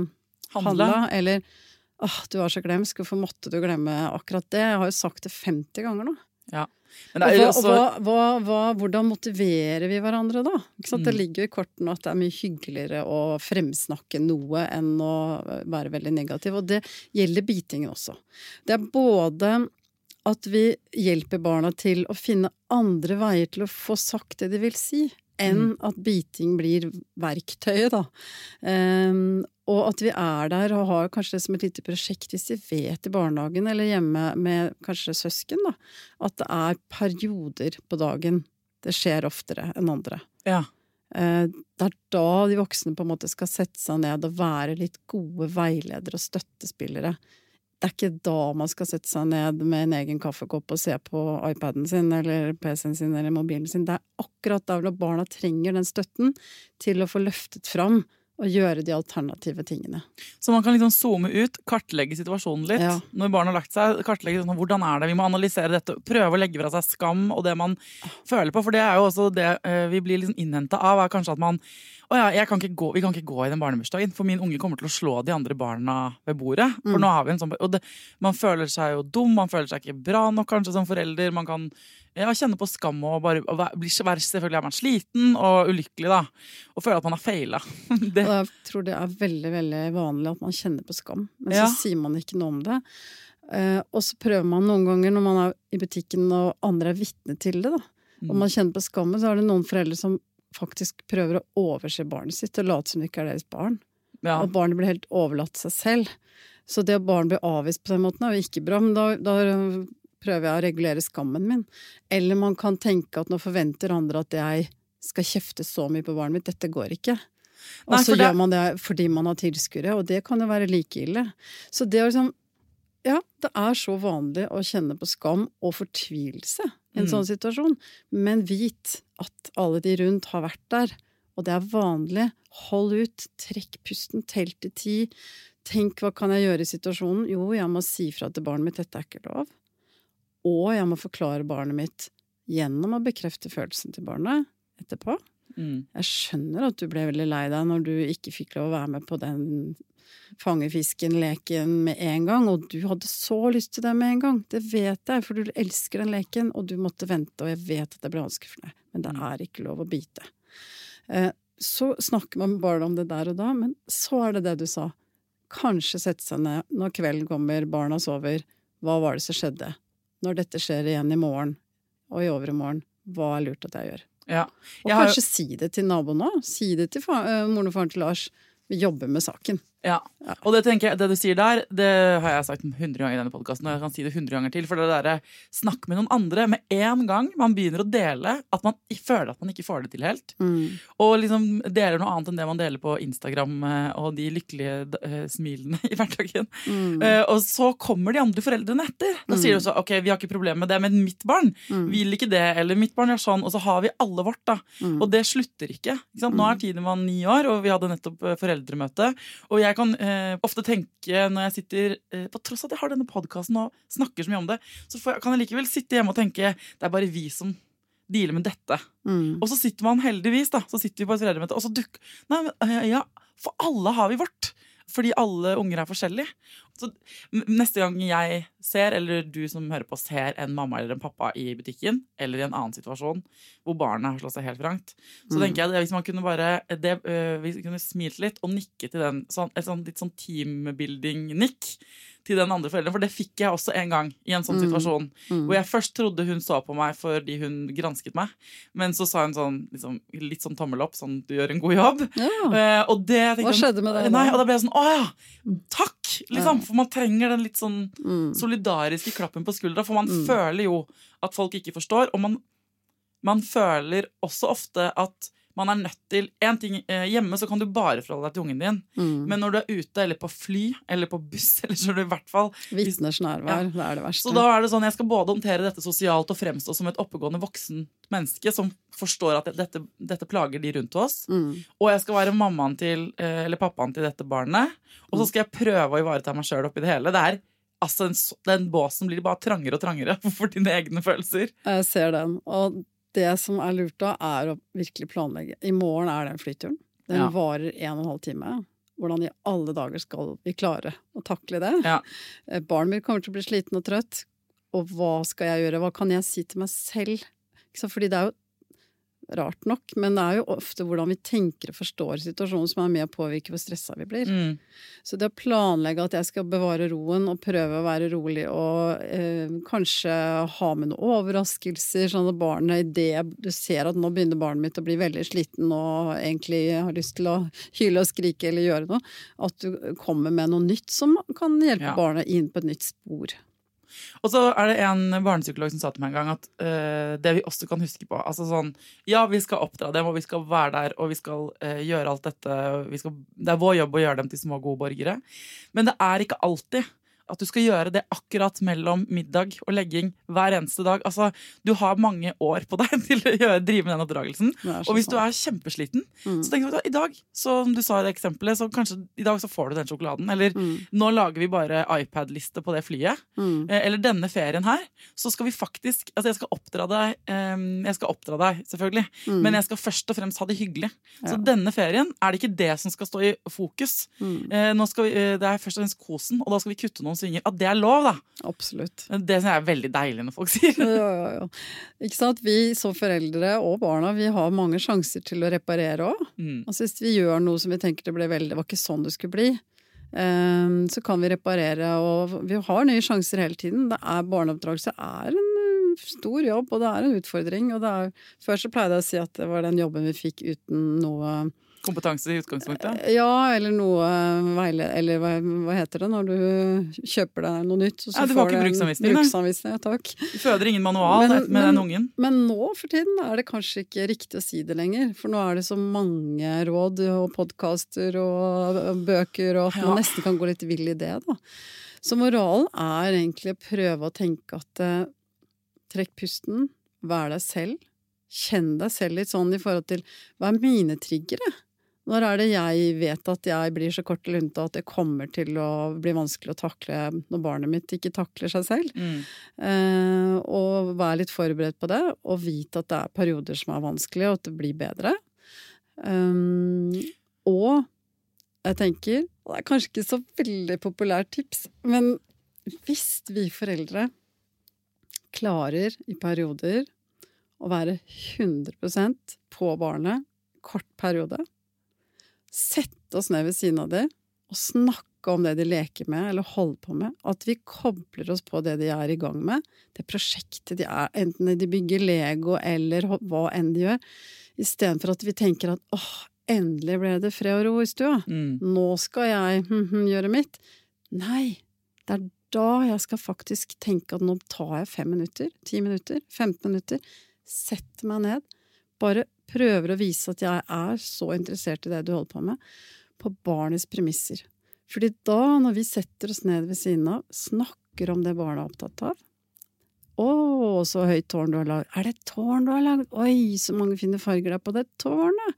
handlet, eller åh, du var så glemsk, hvorfor måtte du glemme akkurat det? Jeg har jo sagt det femti ganger nå. Ja. Men det er jo også... hva, hva, hva, hvordan motiverer vi hverandre da? Ikke sant? Mm. Det ligger jo i kortene at det er mye hyggeligere å fremsnakke noe enn å være veldig negativ, og det gjelder bitingen også. Det er både at vi hjelper barna til å finne andre veier til å få sagt det de vil si, enn mm. at biting blir verktøyet da. Um, og at vi er der og har kanskje det som et lite prosjekt hvis de vet i barnehagen eller hjemme med kanskje søsken da, at det er perioder på dagen det skjer oftere enn andre. Ja. Uh, det er da de voksne på en måte skal sette seg ned og være litt gode veiledere og støttespillere. Det er ikke da man skal sette seg ned med en egen kaffekopp og se på iPaden sin eller P C-en sin eller mobilen sin. Det er akkurat da når barna trenger den støtten til å få løftet fram og gjøre de alternative tingene. Så man kan liksom zoome ut, kartlegge situasjonen litt. Ja. Når barn har lagt seg, kartlegge sånn, hvordan er det, vi må analysere dette, prøve å legge fra seg skam og det man føler på, for det er jo også det uh, vi blir liksom innhentet av, er kanskje at man Å ja, jeg kan ikke gå, vi kan ikke gå i den barnebursdagen, for min unge kommer til å slå de andre barna ved bordet. For mm. nå har vi en sånn, og det, man føler seg jo dum, man føler seg ikke bra nok kanskje som forelder, man kan ja, kjenne på skam og bare og bli selvfølgelig er man sliten og ulykkelig da, og føler at man har feilet. det. Jeg tror det er veldig, veldig vanlig at man kjenner på skam, men ja. Så sier man ikke noe om det. Uh, og så prøver man noen ganger når man er i butikken og andre er vitne til det da, mm. og man kjenner på skammen, så er det noen foreldre som faktisk prøver å overse barnet sitt og late som det ikke er deres barn. Ja. Og barnet blir helt overlatt seg selv. Så det at barn blir avvist på den måten er jo ikke bra, men da, da prøver jeg å regulere skammen min. Eller man kan tenke at nå forventer andre at jeg skal kjefte så mye på barnet mitt. Dette går ikke. Og så gjør man det fordi man har tilskuere, og det kan jo være like ille. Så det er liksom, ja, det er så vanlig å kjenne på skam og fortvilelse i en mm. sånn situasjon, men vit at alle de rundt har vært der, og det er vanlig. Hold ut, trekk pusten, telt til ti, tenk hva kan jeg gjøre i situasjonen? Jo, jeg må si fra til barnet mitt, dette er ikke lov. Og jeg må forklare barnet mitt gjennom å bekrefte følelsen til barnet etterpå. Mm. Jeg skjønner at du ble veldig lei deg når du ikke fikk lov å være med på den fangefisken-leken med en gang, og du hadde så lyst til det med en gang. Det vet jeg, for du elsker den leken, og du måtte vente, og jeg vet at det ble vanskelig for deg. Men det er ikke lov å bite. Eh, så snakker man bare om det der og da, men så er det det du sa. Kanskje sette seg ned når kvelden kommer, barna sover. Hva var det som skjedde? Når dette skjer igjen i morgen, og i overmorgen, hva er lurt at jeg gjør? Ja. Og jeg kanskje har... si det til naboen også. Si det til far, uh, moren og faren til Lars. Vi jobber med saken. Ja, og det tenker jeg, det du sier der, det har jeg sagt hundre ganger i denne podcasten, og jeg kan si det hundre ganger til, for det der snakk med noen andre, med en gang man begynner å dele, at man føler at man ikke får det til helt, mm. og liksom deler noe annet enn det man deler på Instagram, og de lykkelige uh, smilene i hverdagen. Mm. Uh, og så kommer de andre foreldrene etter. Da mm. sier du så, ok, vi har ikke problem med det, men mitt barn mm. vil ikke det, eller mitt barn gjør sånn, og så har vi alle vårt da. Mm. Og det slutter ikke. ikke sant? Nå er tiden var ni år, og vi hadde nettopp foreldremøte, og jeg kan eh, ofte tenke når jeg sitter, eh, på tross av at jeg har denne podcasten og snakker så mye om det, så får jeg, kan jeg likevel sitte hjemme og tenke, det er bare vi som dealer med dette. Mm. Og så sitter man heldigvis da, så sitter vi på et foreldremøte, og så dukker, nei, men, eh, ja, for alle har vi vårt. Fordi alle unger er forskjellige. Så neste gang jeg ser, eller du som hører på ser en mamma eller en pappa i butikken, eller i en annen situasjon, hvor barnet har slått seg helt frankt, så mm. tenker jeg at hvis man kunne bare, det, øh, vi kunne smilt litt og nikke til den, sånn, et sånn, litt sånn teambuilding-nikk til den andre forelderen, for det fikk jeg også en gang i en sånn mm. situasjon, mm. hvor jeg først trodde hun så på meg fordi hun gransket meg, men så sa hun sånn, liksom, litt sånn tommel opp, sånn, du gjør en god jobb. Ja. Uh, og det, Hva skjedde med det? Nei, og da ble jeg sånn, åja, takk! Liksom, ja. For man trenger den litt sånn mm. solidariske klappen på skuldra, for man mm. føler jo at folk ikke forstår, og man, man føler også ofte at man er nødt til, en ting, eh, hjemme så kan du bare forholde deg til ungen din, mm. men når du er ute, eller på fly, eller på buss, eller så er du i hvert fall... Vittners nærvær, ja. Det er det verste. Så da er det sånn, jeg skal både håndtere dette sosialt og fremstå som et oppegående voksen menneske som forstår at dette, dette plager de rundt oss, mm. og jeg skal være mammaen til, eh, eller pappaen til dette barnet, og så skal jeg prøve å ivareta meg selv oppi det hele. Det er altså en, den båsen blir bare trangere og trangere for dine egne følelser. Jeg ser den, og det som er lurt da, er å virkelig planlegge. I morgen er den flyturen. Den ja. varer en og en halv time. Hvordan i alle dager skal vi klare å takle det? Ja. Barnet mitt kommer til å bli sliten og trøtt. Og hva skal jeg gjøre? Hva kan jeg si til meg selv? Fordi det er jo rart nok, men det er jo ofte hvordan vi tenker og forstår situasjonen som er med å påvirke hvor stresset vi blir. Mm. Så det å planlegge at jeg skal bevare roen og prøve å være rolig og eh, kanskje ha med noen overraskelser, sånn at barnet i det du ser at nå begynner barnet mitt å bli veldig sliten og egentlig har lyst til å hyle og skrike eller gjøre noe, at du kommer med noe nytt som kan hjelpe ja. barnet inn på et nytt spor. Og så er det en barnepsykolog som sa til meg en gang at uh, det vi også kan huske på, altså sånn, ja, vi skal oppdra dem, og vi skal være der, og vi skal uh, gjøre alt dette, vi skal, det er vår jobb å gjøre dem til små gode borgere, men det er ikke alltid at du skal gjøre det akkurat mellom middag og legging hver eneste dag. Altså, du har mange år på deg til å gjøre, drive med den oppdragelsen. Og hvis du er kjempesliten, mm. så tenker du at i dag, som du sa i det eksempelet, så kanskje i dag så får du den sjokoladen. Eller mm. nå lager vi bare iPad-liste på det flyet. Mm. Eller denne ferien her, så skal vi faktisk, altså jeg skal oppdra deg, um, jeg skal oppdra deg selvfølgelig, mm. men jeg skal først og fremst ha det hyggelig. Ja. Så denne ferien er det ikke det som skal stå i fokus. Mm. Uh, nå skal vi, uh, det er først og fremst kosen, og da skal vi kutte noen svinger. At det er lov, da. Absolutt. Det synes jeg er veldig deilig når folk sier. Ja, ja, ja. Ikke sant? Vi som foreldre og barna, vi har mange sjanser til å reparere også. Mm. Altså hvis vi gjør noe som vi tenker det ble veldig, det var ikke sånn det skulle bli, um, så kan vi reparere, og vi har nye sjanser hele tiden. Det er barneoppdragelse er en stor jobb, og det er en utfordring. Og det er, før så pleide jeg å si at det var den jobben vi fikk uten noe kompetanse i utgangspunktet? Ja, eller noe veile, eller hva, hva heter det når du kjøper deg noe nytt, og så ja, får du en bruksanvisning. bruksanvisning. Ja, takk. Du føder ingen manual men, med men, den ungen. Men nå for tiden er det kanskje ikke riktig å si det lenger, for nå er det så mange råd og podcaster og bøker, og at ja. man nesten kan gå litt vill i det, da. Så moralen er egentlig å prøve å tenke at uh, trekk pusten, vær deg selv, kjenn deg selv litt sånn i forhold til hva er mine triggere? Når er det jeg vet at jeg blir så kort og lunte at det kommer til å bli vanskelig å takle når barnet mitt ikke takler seg selv? Mm. Eh, og være litt forberedt på det, og vite at det er perioder som er vanskelige, og at det blir bedre. Um, og jeg tenker, det er kanskje ikke så veldig populært tips, men hvis vi foreldre klarer i perioder å være hundre prosent på barnet, kort periode, sette oss ned ved siden av det, og snakke om det de leker med, eller holder på med, at vi kobler oss på det de er i gang med, det prosjektet de er, enten de bygger Lego, eller hva enn de gjør, i stedet for at vi tenker at, åh, endelig ble det fred og ro i stua, mm. nå skal jeg hm, hm, gjøre mitt. Nei, det er da jeg skal faktisk tenke at nå tar jeg fem minutter, ti minutter, femten minutter, setter meg ned, bare prøver å vise at jeg er så interessert i det du holder på med, på barnets premisser. Fordi da, når vi setter oss ned ved siden av, snakker om det barnet er opptatt av, åh, så høyt tårn du har laget. Er det et tårn du har laget? Oi, så mange fine farger der på det tårnet.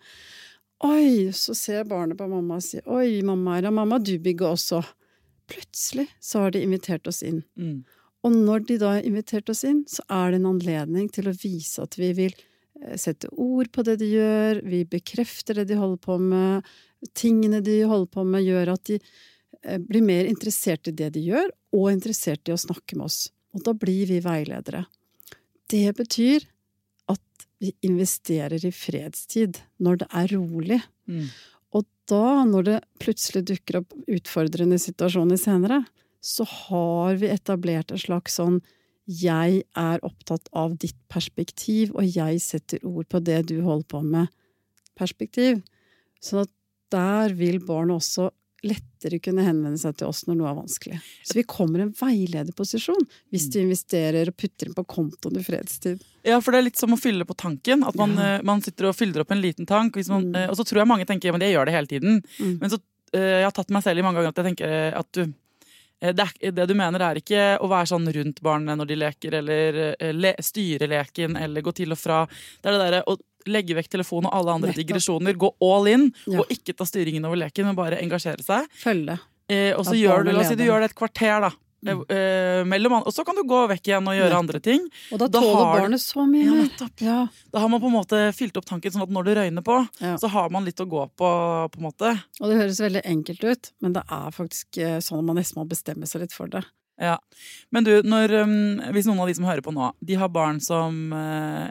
Oi, så ser barnet på mamma og sier, oi, mamma, er det mamma du bygger også? Plutselig så har de invitert oss inn. Mm. Og når de da har invitert oss inn, så er det en anledning til å vise at vi vil sette ord på det de gjør, vi bekrefter det de holder på med, tingene de holder på med gjør at de blir mer interessert i det de gjør, og interessert i å snakke med oss. Og da blir vi veiledere. Det betyr at vi investerer i fredstid når det er rolig. Mm. Og da, når det plutselig dukker opp utfordrende situasjoner senere, så har vi etablert en slags sånn jeg er opptatt av ditt perspektiv, og jeg setter ord på det du holder på med perspektiv. Så at der vil barnet også lettere kunne henvende seg til oss når noe er vanskelig. Så vi kommer i en veilederposisjon hvis du investerer og putter inn på kontoen i fredstid. Ja, for det er litt som å fylle på tanken, at man, ja. man sitter og fyller opp en liten tank, hvis man, mm. og så tror jeg mange tenker, ja, men jeg gjør det hele tiden. Mm. Men så, jeg har tatt meg selv i mange ganger at jeg tenker at du Det, er, det du mener er ikke å være sånn rundt barnet når de leker, eller le, styre leken, eller gå til og fra. Det er det der å legge vekk telefonen og alle andre digresjoner, gå all in, ja. og ikke ta styringen over leken, men bare engasjere seg. Følge. Eh, og så gjør du, la oss si du gjør det et kvarter da. Mm. Eh, mellom, og så kan du gå vekk igjen og gjøre Nettopp. Andre ting. Og da tåler barnet så mye. Ja, ja. Da har man på en måte fylt opp tanken sånn at når det røyner på, ja. så har man litt å gå på, på en måte. Og det høres veldig enkelt ut, men det er faktisk sånn at man nesten må bestemme seg litt for det. Ja, men du, når, um, hvis noen av de som hører på nå, de har barn som uh,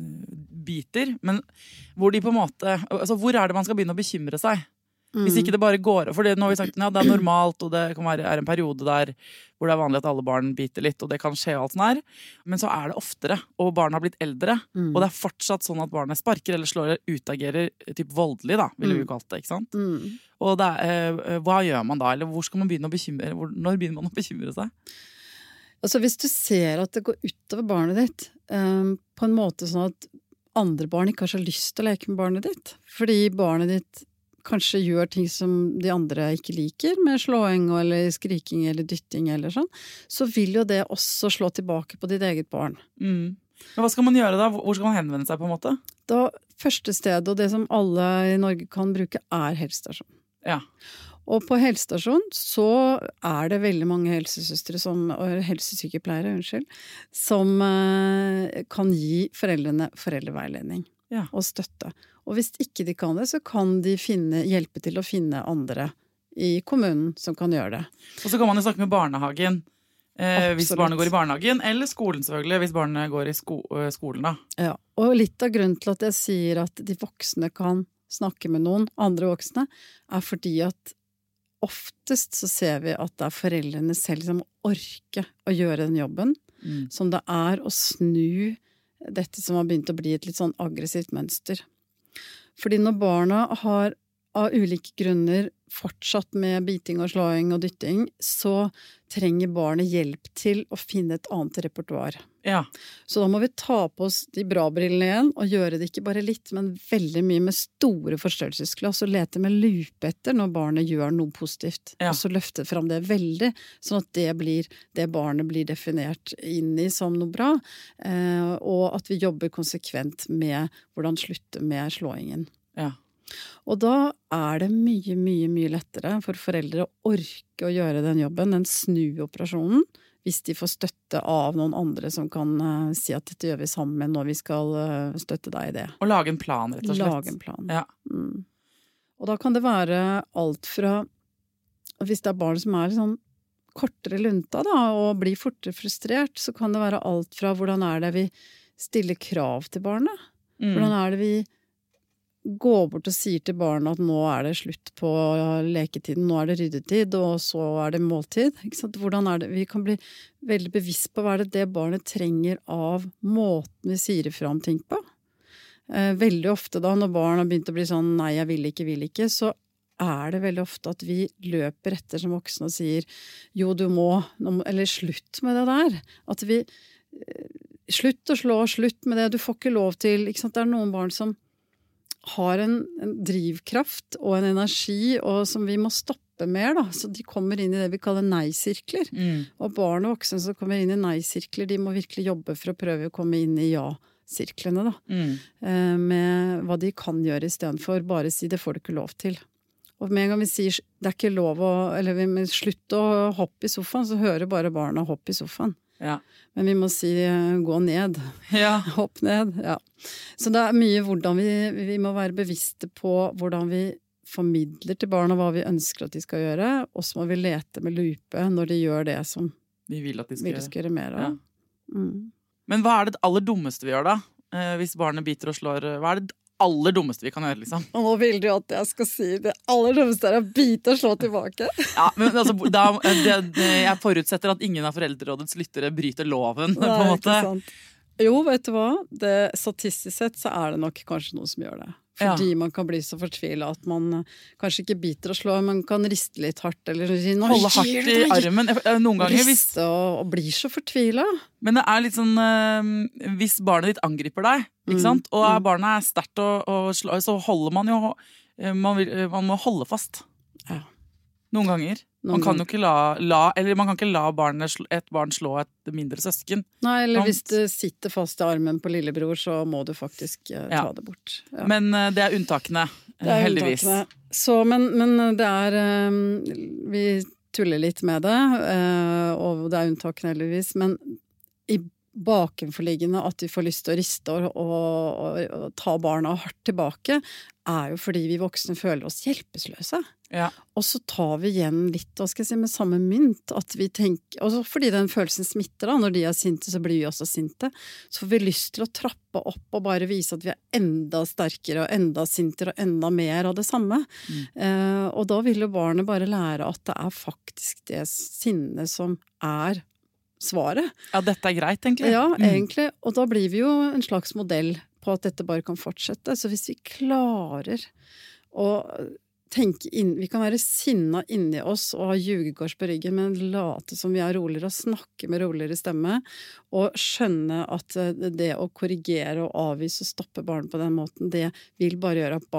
biter, men hvor de på en måte, altså hvor er det man skal begynne å bekymre seg? Mm. Hvis ikke det bare går, for det, nå har vi sagt ja, det er normalt, og det kan være er en periode der hvor det er vanlig at alle barn biter litt, og det kan skje alt sånn her, men så er det oftere, og barna har blitt eldre, mm. og det er fortsatt sånn at barnet sparker eller slår eller utagerer typ voldelig da, ville vi jo kalt det, ikke sant? Mm. Og det er, eh, hva gjør man da, eller hvor skal man begynne å bekymre, hvor, når begynner man å bekymre seg? Altså hvis du ser at det går utover barnet ditt, um, på en måte sånn at andre barn ikke har så lyst til å leke med barnet ditt, fordi barnet ditt kanskje gjør ting som de andre ikke liker, med slåing eller skriking eller dytting eller sånn, så vil jo det også slå tilbake på ditt eget barn. Mm. Men hva skal man gjøre da? Hvor skal man henvende seg på en måte? Da, første sted, og det som alle i Norge kan bruke, er helsestasjon. Ja. Og på helsestasjon så er det veldig mange helsesøstre som, og helsesykepleiere, unnskyld, som eh, kan gi foreldrene foreldreveiledning ja. og støtte. Og hvis ikke de kan det, så kan de finne, hjelpe til å finne andre i kommunen som kan gjøre det. Og så kan man jo snakke med barnehagen, eh, hvis barnet går i barnehagen, eller skolen selvfølgelig, hvis barnet går i sko skolen da. Ja, og litt av grunnen til at jeg sier at de voksne kan snakke med noen, andre voksne, er fordi at oftest så ser vi at det er foreldrene selv som orker å gjøre den jobben, mm. som det er å snu dette som har begynt å bli et litt sånn aggressivt mønster. Fordi når barna har av ulike grunner fortsatt med biting og slåing og dytting, så trenger barnet hjelp til å finne et annet repertoar. Ja. Så da må vi ta på oss de bra brillene igjen, og gjøre det ikke bare litt, men veldig mye med store forstørrelsesglass, og lete med lupe etter når barnet gjør noe positivt. Ja. Og så løfte frem det veldig, sånn at det, blir, det barnet blir definert inn i som noe bra, eh, og at vi jobber konsekvent med hvordan slutte med slåingen. Ja. Og da er det mye, mye, mye lettere for foreldre å orke å gjøre den jobben, den snuoperasjonen, hvis de får støtte av noen andre som kan uh, si at dette gjør vi sammen når vi skal uh, støtte deg i det. Og lage en plan, rett og slett. Lage en plan. Ja. Mm. Og da kan det være alt fra, hvis det er barn som er sånn kortere lunta da, og blir fortere frustrert, så kan det være alt fra hvordan er det vi stiller krav til barnet? Mm. Hvordan er det vi går bort og sier til barna at nå er det slutt på leketiden, nå er det ryddetid, og så er det måltid. Ikke sant? Hvordan er det? Vi kan bli veldig bevisst på hva er det det barnet trenger av måten vi sier ifra om ting på. Eh, veldig ofte da, når barn har begynt å bli sånn, nei, jeg vil ikke, vil ikke, så er det veldig ofte at vi løper etter som voksne og sier, jo, du må, eller slutt med det der. At vi, slutt å slå, slutt med det, du får ikke lov til, ikke sant? Det er noen barn som har en, en drivkraft og en energi, og som vi må stoppe mer, da. Så de kommer inn i det vi kaller nei-sirkler. Mm. Og barn og voksne som kommer inn i nei-sirkler, de må virkelig jobbe for å prøve å komme inn i ja-sirklene, da. Mm. Eh, med hva de kan gjøre i stedet for bare si det får du ikke lov til. Og med en gang vi sier det er ikke lov å, eller vi må slutte å hoppe i sofaen, så hører bare barna hoppe i sofaen. Ja. Men vi må si gå ned, ja. hopp ned, ja. Så det er mye hvordan vi, vi må være bevisste på hvordan vi formidler til barna hva vi ønsker at de skal gjøre, og så må vi lete med lupe når de gjør det som vi vil at de skal, vil skal gjøre mer av. Ja. Mm. Men hva er det aller dummeste vi gjør da? Eh, hvis barnet biter og slår, hva er det aller dummeste vi kan gjøre, liksom? Og nå vil du at jeg skal si det aller dummeste er å bite og slå tilbake. Ja, men altså, da, det, det, jeg forutsetter at ingen av Foreldrerådets lyttere bryter loven, Nei, på en måte. Ikke sant. Jo, vet du hva? Det, statistisk sett så er det nok kanskje noe som gjør det. Fordi ja. Man kan bli så fortvilet at man kanskje ikke biter og slår, man kan riste litt hardt, eller holde hardt i armen. Noen ganger hvis... Riste og, og blir så fortvilet. Men det er litt sånn, øh, hvis barnet ditt angriper deg, ikke sant? Og mm. barnet er sterkt og, og slår, så holder man jo, man, vil, man må holde fast. Ja. Noen ganger. Noen man kan ganger. jo ikke la, la, eller man kan ikke la barnet, et barn slå et mindre søsken. Nei, eller hvis det sitter fast i armen på lillebror, så må du faktisk uh, ta ja. det bort. Ja. Men uh, det er unntakene, det er heldigvis. Unntakene. Så, men, men det er, um, vi tuller litt med det, uh, og det er unntakene heldigvis, men i bakenforliggende at vi får lyst til å riste og, og, og, og ta barna hardt tilbake, er jo fordi vi voksne føler oss hjelpeløse. Ja. Og så tar vi igjen litt, hva skal jeg si, med samme mynt, at vi tenker, og fordi den følelsen smitter da, når de er sinte, så blir vi også sinte, så får vi lyst til å trappe opp og bare vise at vi er enda sterkere og enda sintere og enda mer av det samme. Mm. Eh, og da vil jo barnet bare lære at det er faktisk det sinne som er svaret. Ja, dette er greit, egentlig. Ja, egentlig. Og da blir vi jo en slags modell på at dette bare kan fortsette. Så hvis vi klarer å tenke inn, vi kan være sinna inni oss og ha ljugekors på ryggen, men late som vi er roligere og snakke med roligere stemme, og skjønne at det å korrigere og avvise og stoppe barnet på den måten, det vil bare gjøre at barnet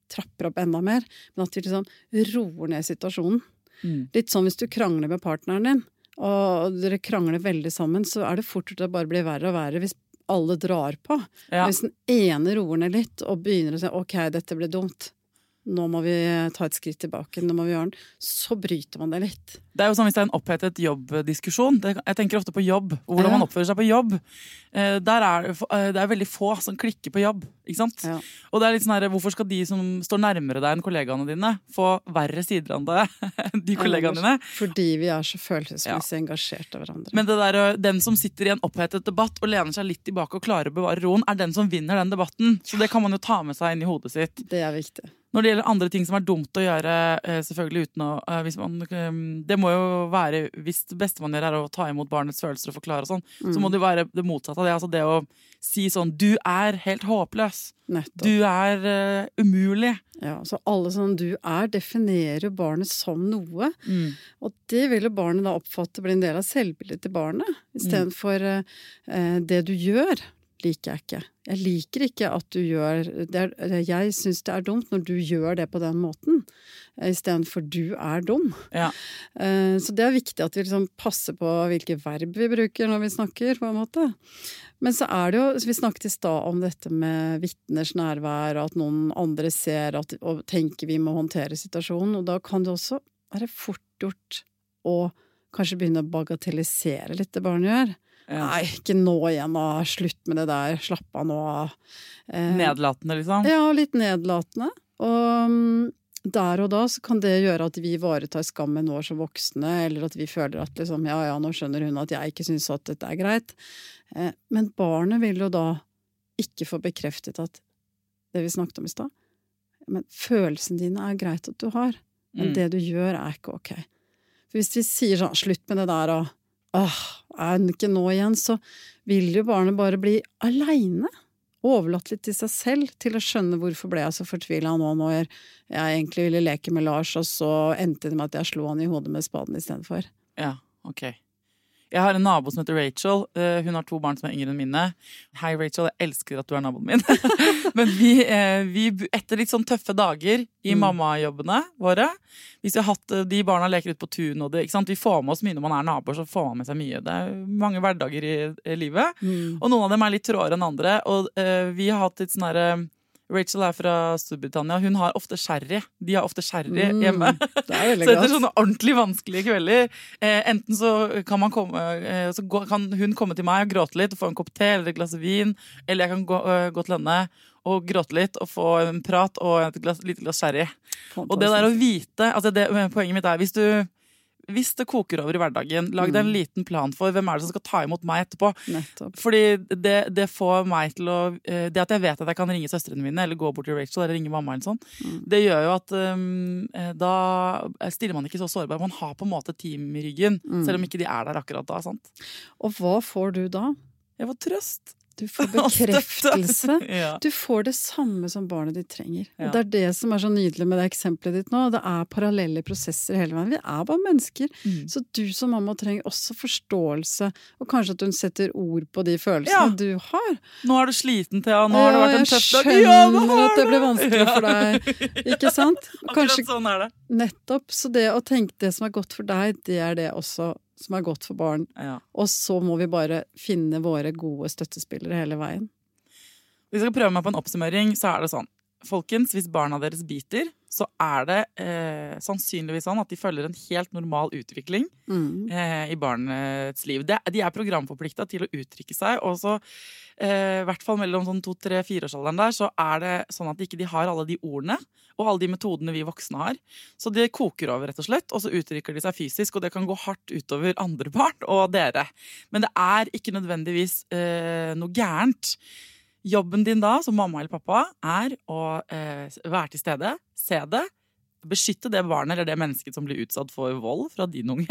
trapper opp enda mer, men at vi liksom roer ned situasjonen. Mm. Litt sånn hvis du krangler med partneren din, og dere krangler veldig sammen, så er det fort at det bare blir verre og verre hvis alle drar på. Ja. Hvis den ene roer ned litt og begynner å si, ok, dette ble dumt, nå må vi ta et skritt tilbake, nå må vi gjøre den, så bryter man det litt. Det er jo sånn hvis det er en opphetet jobbdiskusjon. Det, jeg tenker ofte på jobb, hvordan Ja. man oppfører seg på jobb. Eh, der er, det- eh, det er veldig få som klikker på jobb, ikke sant? Ja. Og det er litt sånn her, hvorfor skal de som står nærmere deg enn kollegaene dine, få verre sider av det enn de kollegaene dine? Fordi vi er så følelsesmessig engasjert av hverandre. Men det der, ø, den som sitter i en opphetet debatt og lener seg litt tilbake og klarer å bevare roen, er den som vinner den debatten. Så det kan man jo ta med seg inn i hodet sitt. Det er viktig. Når det gjelder andre ting som er dumt å gjøre, eh, selvfølgelig uten å eh, hvis man, eh, det må jo være, hvis det beste man gjør er å ta imot barnets følelser og forklare og sånn, Mm. så må det jo være det motsatte av det. Altså det å si sånn, du er helt håpløs. Nettopp. Du er eh, umulig. Ja, så alle sånn du er definerer jo barnet som noe, Mm. og det vil jo barnet da oppfatte bli en del av selvbildet til barnet, i stedet for eh, eh, det du gjør. Liker jeg ikke. Jeg liker ikke at du gjør det er, jeg synes det er dumt når du gjør det på den måten, i stedet for du er dum. Ja. Eh, Så det er viktig at vi liksom passer på hvilke verb vi bruker når vi snakker, på en måte. Men så er det jo, vi snakket i stad om dette med vitners nærvær, og at noen andre ser at, og tenker vi må håndtere situasjonen, og da kan det også være fort gjort å kanskje begynne å bagatellisere litt det barnet gjør. Ja. Nei, ikke nå igjen, da. Slutt med det der, slapp av nå. Eh, Nedlatende, liksom. Ja, litt nedlatende. Og mm, der og da så kan det gjøre at vi ivaretar skammen vår som voksne, eller at vi føler at liksom, ja, ja, nå skjønner hun at jeg ikke synes at dette er greit. Eh, men barnet vil jo da ikke få bekreftet at det vi snakket om i stad, men følelsene dine er greit at du har, men Mm. det du gjør er ikke ok. For hvis vi sier sånn, slutt med det der, og åh, er den ikke nå igjen, så vil jo barnet bare bli alene, overlatt litt til seg selv, til å skjønne hvorfor ble jeg så fortvilet nå når jeg egentlig ville leke med Lars, og så endte det med at jeg slo han i hodet med spaden i stedet for. Ja, ok. Jeg har en nabo som heter Rachel. Uh, hun har to barn som er yngre enn mine. Hei, Rachel, jeg elsker at du er naboen min. Men vi, uh, vi, etter litt sånn tøffe dager i Mm. mammajobbene våre, hvis vi har hatt uh, de barna leker ut på tun, og det, ikke sant? Vi får med oss mye når man er naboer, så får man med seg mye. Det er mange hverdager i, i livet. Mm. Og noen av dem er litt trådere enn andre. Og uh, vi har hatt litt sånn herre Rachel er fra Storbritannia. Hun har ofte sherry. De har ofte sherry Mm, hjemme. det er veldig Så etter godt. sånne ordentlig vanskelige kvelder, eh, enten så kan man komme, eh, så gå, kan hun komme til meg og gråte litt og få en kopp te eller et glass vin, eller jeg kan gå, øh, gå til henne og gråte litt og få en prat og et glass, lite glass sherry. Og det der å vite, altså det, poenget mitt er, hvis du hvis det koker over i hverdagen, lag deg en liten plan for hvem er det som skal ta imot meg etterpå. Nettopp. Fordi det, det får meg til å eh, det at jeg vet at jeg kan ringe søstrene mine eller gå bort til Rachel eller ringe mamma eller sånn, Mm. det gjør jo at um, eh, da stiller man ikke så sårbar. Man har på en måte team i ryggen, Mm. selv om ikke de er der akkurat da, sant? Og hva får du da? Jeg får trøst. Du får Og støtte. bekreftelse. Ja. Du får det samme som barnet ditt trenger. Ja. Og det er det som er så nydelig med det eksempelet ditt nå. Det er parallelle prosesser hele veien. Vi er bare mennesker. Mm. Så du som mamma trenger også forståelse, og kanskje at hun setter ord på de følelsene Ja. du har. Nå er du sliten, Thea. Nå har det vært en tøff dag. Jeg Ja, nå skjønner har at det blir du. vanskelig for deg. Ikke sant? Akkurat Kanskje sånn er det. nettopp. Så det å tenke det som er godt for deg, det er det også som er godt for barn. Ja. Og så må vi bare finne våre gode støttespillere hele veien. Hvis jeg skal prøve meg på en oppsummering, så er det sånn. Folkens, hvis barna deres biter, så er det eh, sannsynligvis sånn at de følger en helt normal utvikling Mm. eh, i barnets liv. Det, de er programforpliktet til å uttrykke seg, og så eh, i hvert fall mellom sånn to, tre, fireårsalderen der, så er det sånn at de ikke de har alle de ordene og alle de metodene vi voksne har. Så det koker over, rett og slett, og så uttrykker de seg fysisk, og det kan gå hardt utover andre barn og dere. Men det er ikke nødvendigvis eh, noe gærent. Jobben din da, som mamma eller pappa, er å eh, være til stede, se det, beskytte det barnet eller det mennesket som blir utsatt for vold fra din unge,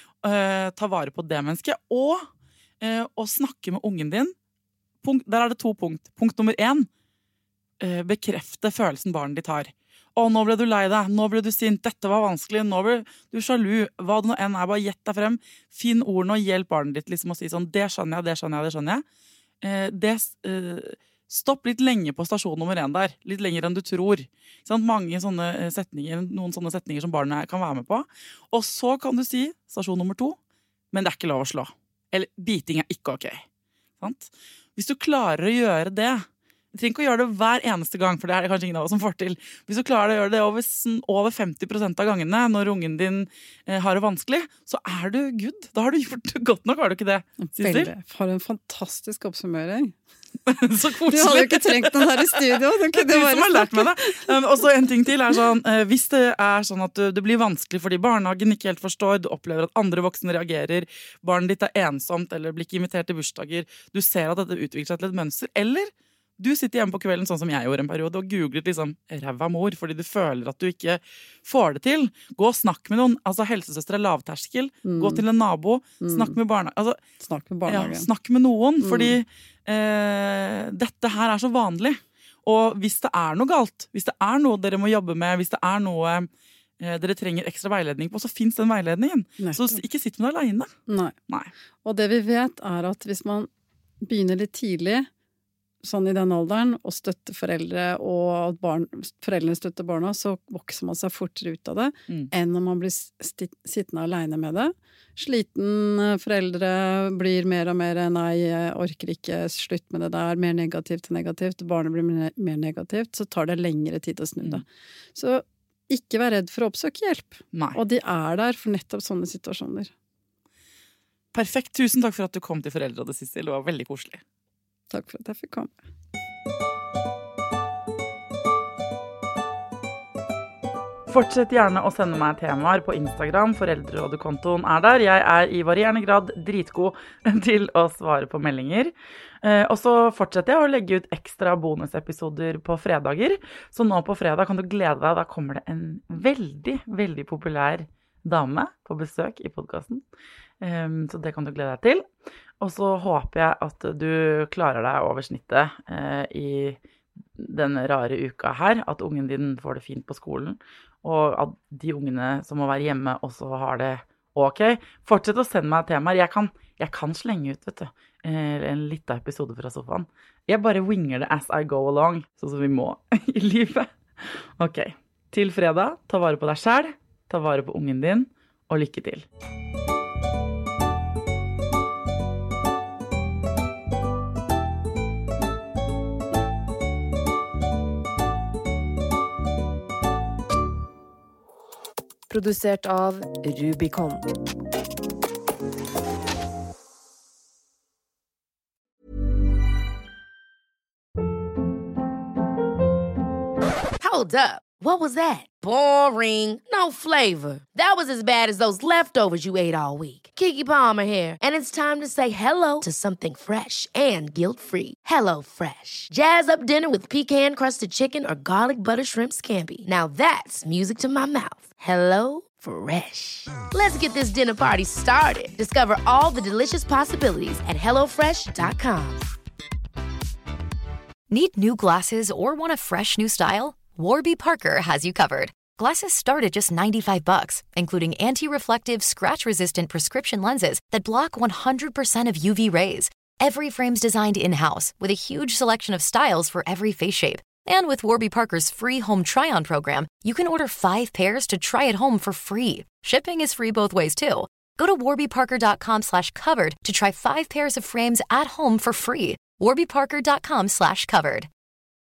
eh, ta vare på det mennesket, og eh, å snakke med ungen din. Punkt, der er det to punkt. Punkt nummer én, eh, bekrefte følelsen barnet ditt har. Å, nå ble du lei deg, nå ble du sint, dette var vanskelig, nå ble du sjalu, hva det nå enn er, bare gjett deg frem. Finn ordene og hjelp barnet ditt liksom å si sånn, det skjønner jeg, det skjønner jeg, det skjønner jeg. Eh, det, eh, Stopp litt lenge på stasjon nummer én der. Litt lenger enn du tror. Sånn, mange sånne setninger, noen sånne setninger som barnet kan være med på. Og så kan du si stasjon nummer to, men det er ikke lov å slå. Eller biting er ikke ok. Sant? Hvis du klarer å gjøre det, du trenger ikke å gjøre det hver eneste gang, for det er det kanskje ingen av oss som får til. Hvis du klarer å gjøre det over, over femti prosent av gangene når ungen din eh, har det vanskelig, så er du good. Da har du gjort det godt nok, har du ikke det? Veldig. For en fantastisk oppsummering. Så koselig. Du hadde jo ikke trengt den her i studio. Du, det er du som har lært meg det. Um, og så en ting til er sånn, uh, hvis det er sånn at det blir vanskelig fordi barnehagen ikke helt forstår, du opplever at andre voksne reagerer, barnet ditt er ensomt eller blir ikke invitert til bursdager, du ser at dette utvikler seg til et mønster, eller du sitter hjemme på kvelden sånn som jeg gjorde en periode og googlet liksom ræva mor fordi du føler at du ikke får det til. Gå og snakk med noen. Altså helsesøster er lavterskel. Mm. Gå til en nabo. Mm. Snakk med barnehagen. Altså, snakk med barnehagen. Ja, snakk med noen, mm. fordi eh, dette her er så vanlig. Og hvis det er noe galt, hvis det er noe dere må jobbe med, hvis det er noe eh, dere trenger ekstra veiledning på, så finnes den veiledningen. Nettopp. Så ikke sitt med det alene. Nei. Nei. Og det vi vet er at hvis man begynner litt tidlig sånn i den alderen, og støtte foreldre, og at barn, foreldrene støtter barna, så vokser man seg fortere ut av det, mm. enn når man blir sti- sittende alene med det. Sliten foreldre blir mer og mer, nei, jeg orker ikke, slutt med det der, mer negativt til negativt, barnet blir mer, mer negativt, så tar det lengre tid å snu det. Mm. Så ikke vær redd for å oppsøke hjelp. Nei. Og de er der for nettopp sånne situasjoner. Perfekt, tusen takk for at du kom til Foreldrerådet, Sissel, det var veldig koselig. Takk for at jeg fikk komme. Fortsett gjerne å sende meg temaer på Instagram. Foreldrerådekontoen er der. Jeg er i varierende grad dritgod til å svare på meldinger. Og så fortsetter jeg å legge ut ekstra bonusepisoder på fredager. Så nå på fredag kan du glede deg. Da kommer det en veldig, veldig populær dame på besøk i podcasten. Så det kan du glede deg til. Og så håper jeg at du klarer deg over snittet eh, i denne rare uka her, at ungen din får det fint på skolen, og at de ungene som må være hjemme også har det ok. Fortsett å sende meg temaer. Jeg kan, jeg kan slenge ut, vet du, en liten episode fra sofaen. Jeg bare winger det as I go along, sånn som vi må i livet. Ok, til fredag, ta vare på deg selv, ta vare på ungen din, og lykke til. Produsert av Rubicon. Hold up. What was that? Boring. No flavor. That was as bad as those leftovers you ate all week. Keke Palmer here, and it's time to say hello to something fresh and guilt-free. Hello Fresh. Jazz up dinner with pecan-crusted chicken or garlic butter shrimp scampi. Now that's music to my mouth. Hello Fresh. Let's get this dinner party started. Discover all the delicious possibilities at hello fresh dot com. Need new glasses or want a fresh new style? Warby Parker has you covered. Glasses start at just ninety-five bucks, including anti-reflective, scratch-resistant prescription lenses that block one hundred percent of U V rays. Every frame's designed in-house with a huge selection of styles for every face shape. And with Warby Parker's free home try-on program, you can order five pairs to try at home for free. Shipping is free both ways, too. Go to warby parker dot com slash covered to try five pairs of frames at home for free. warby parker dot com slash covered.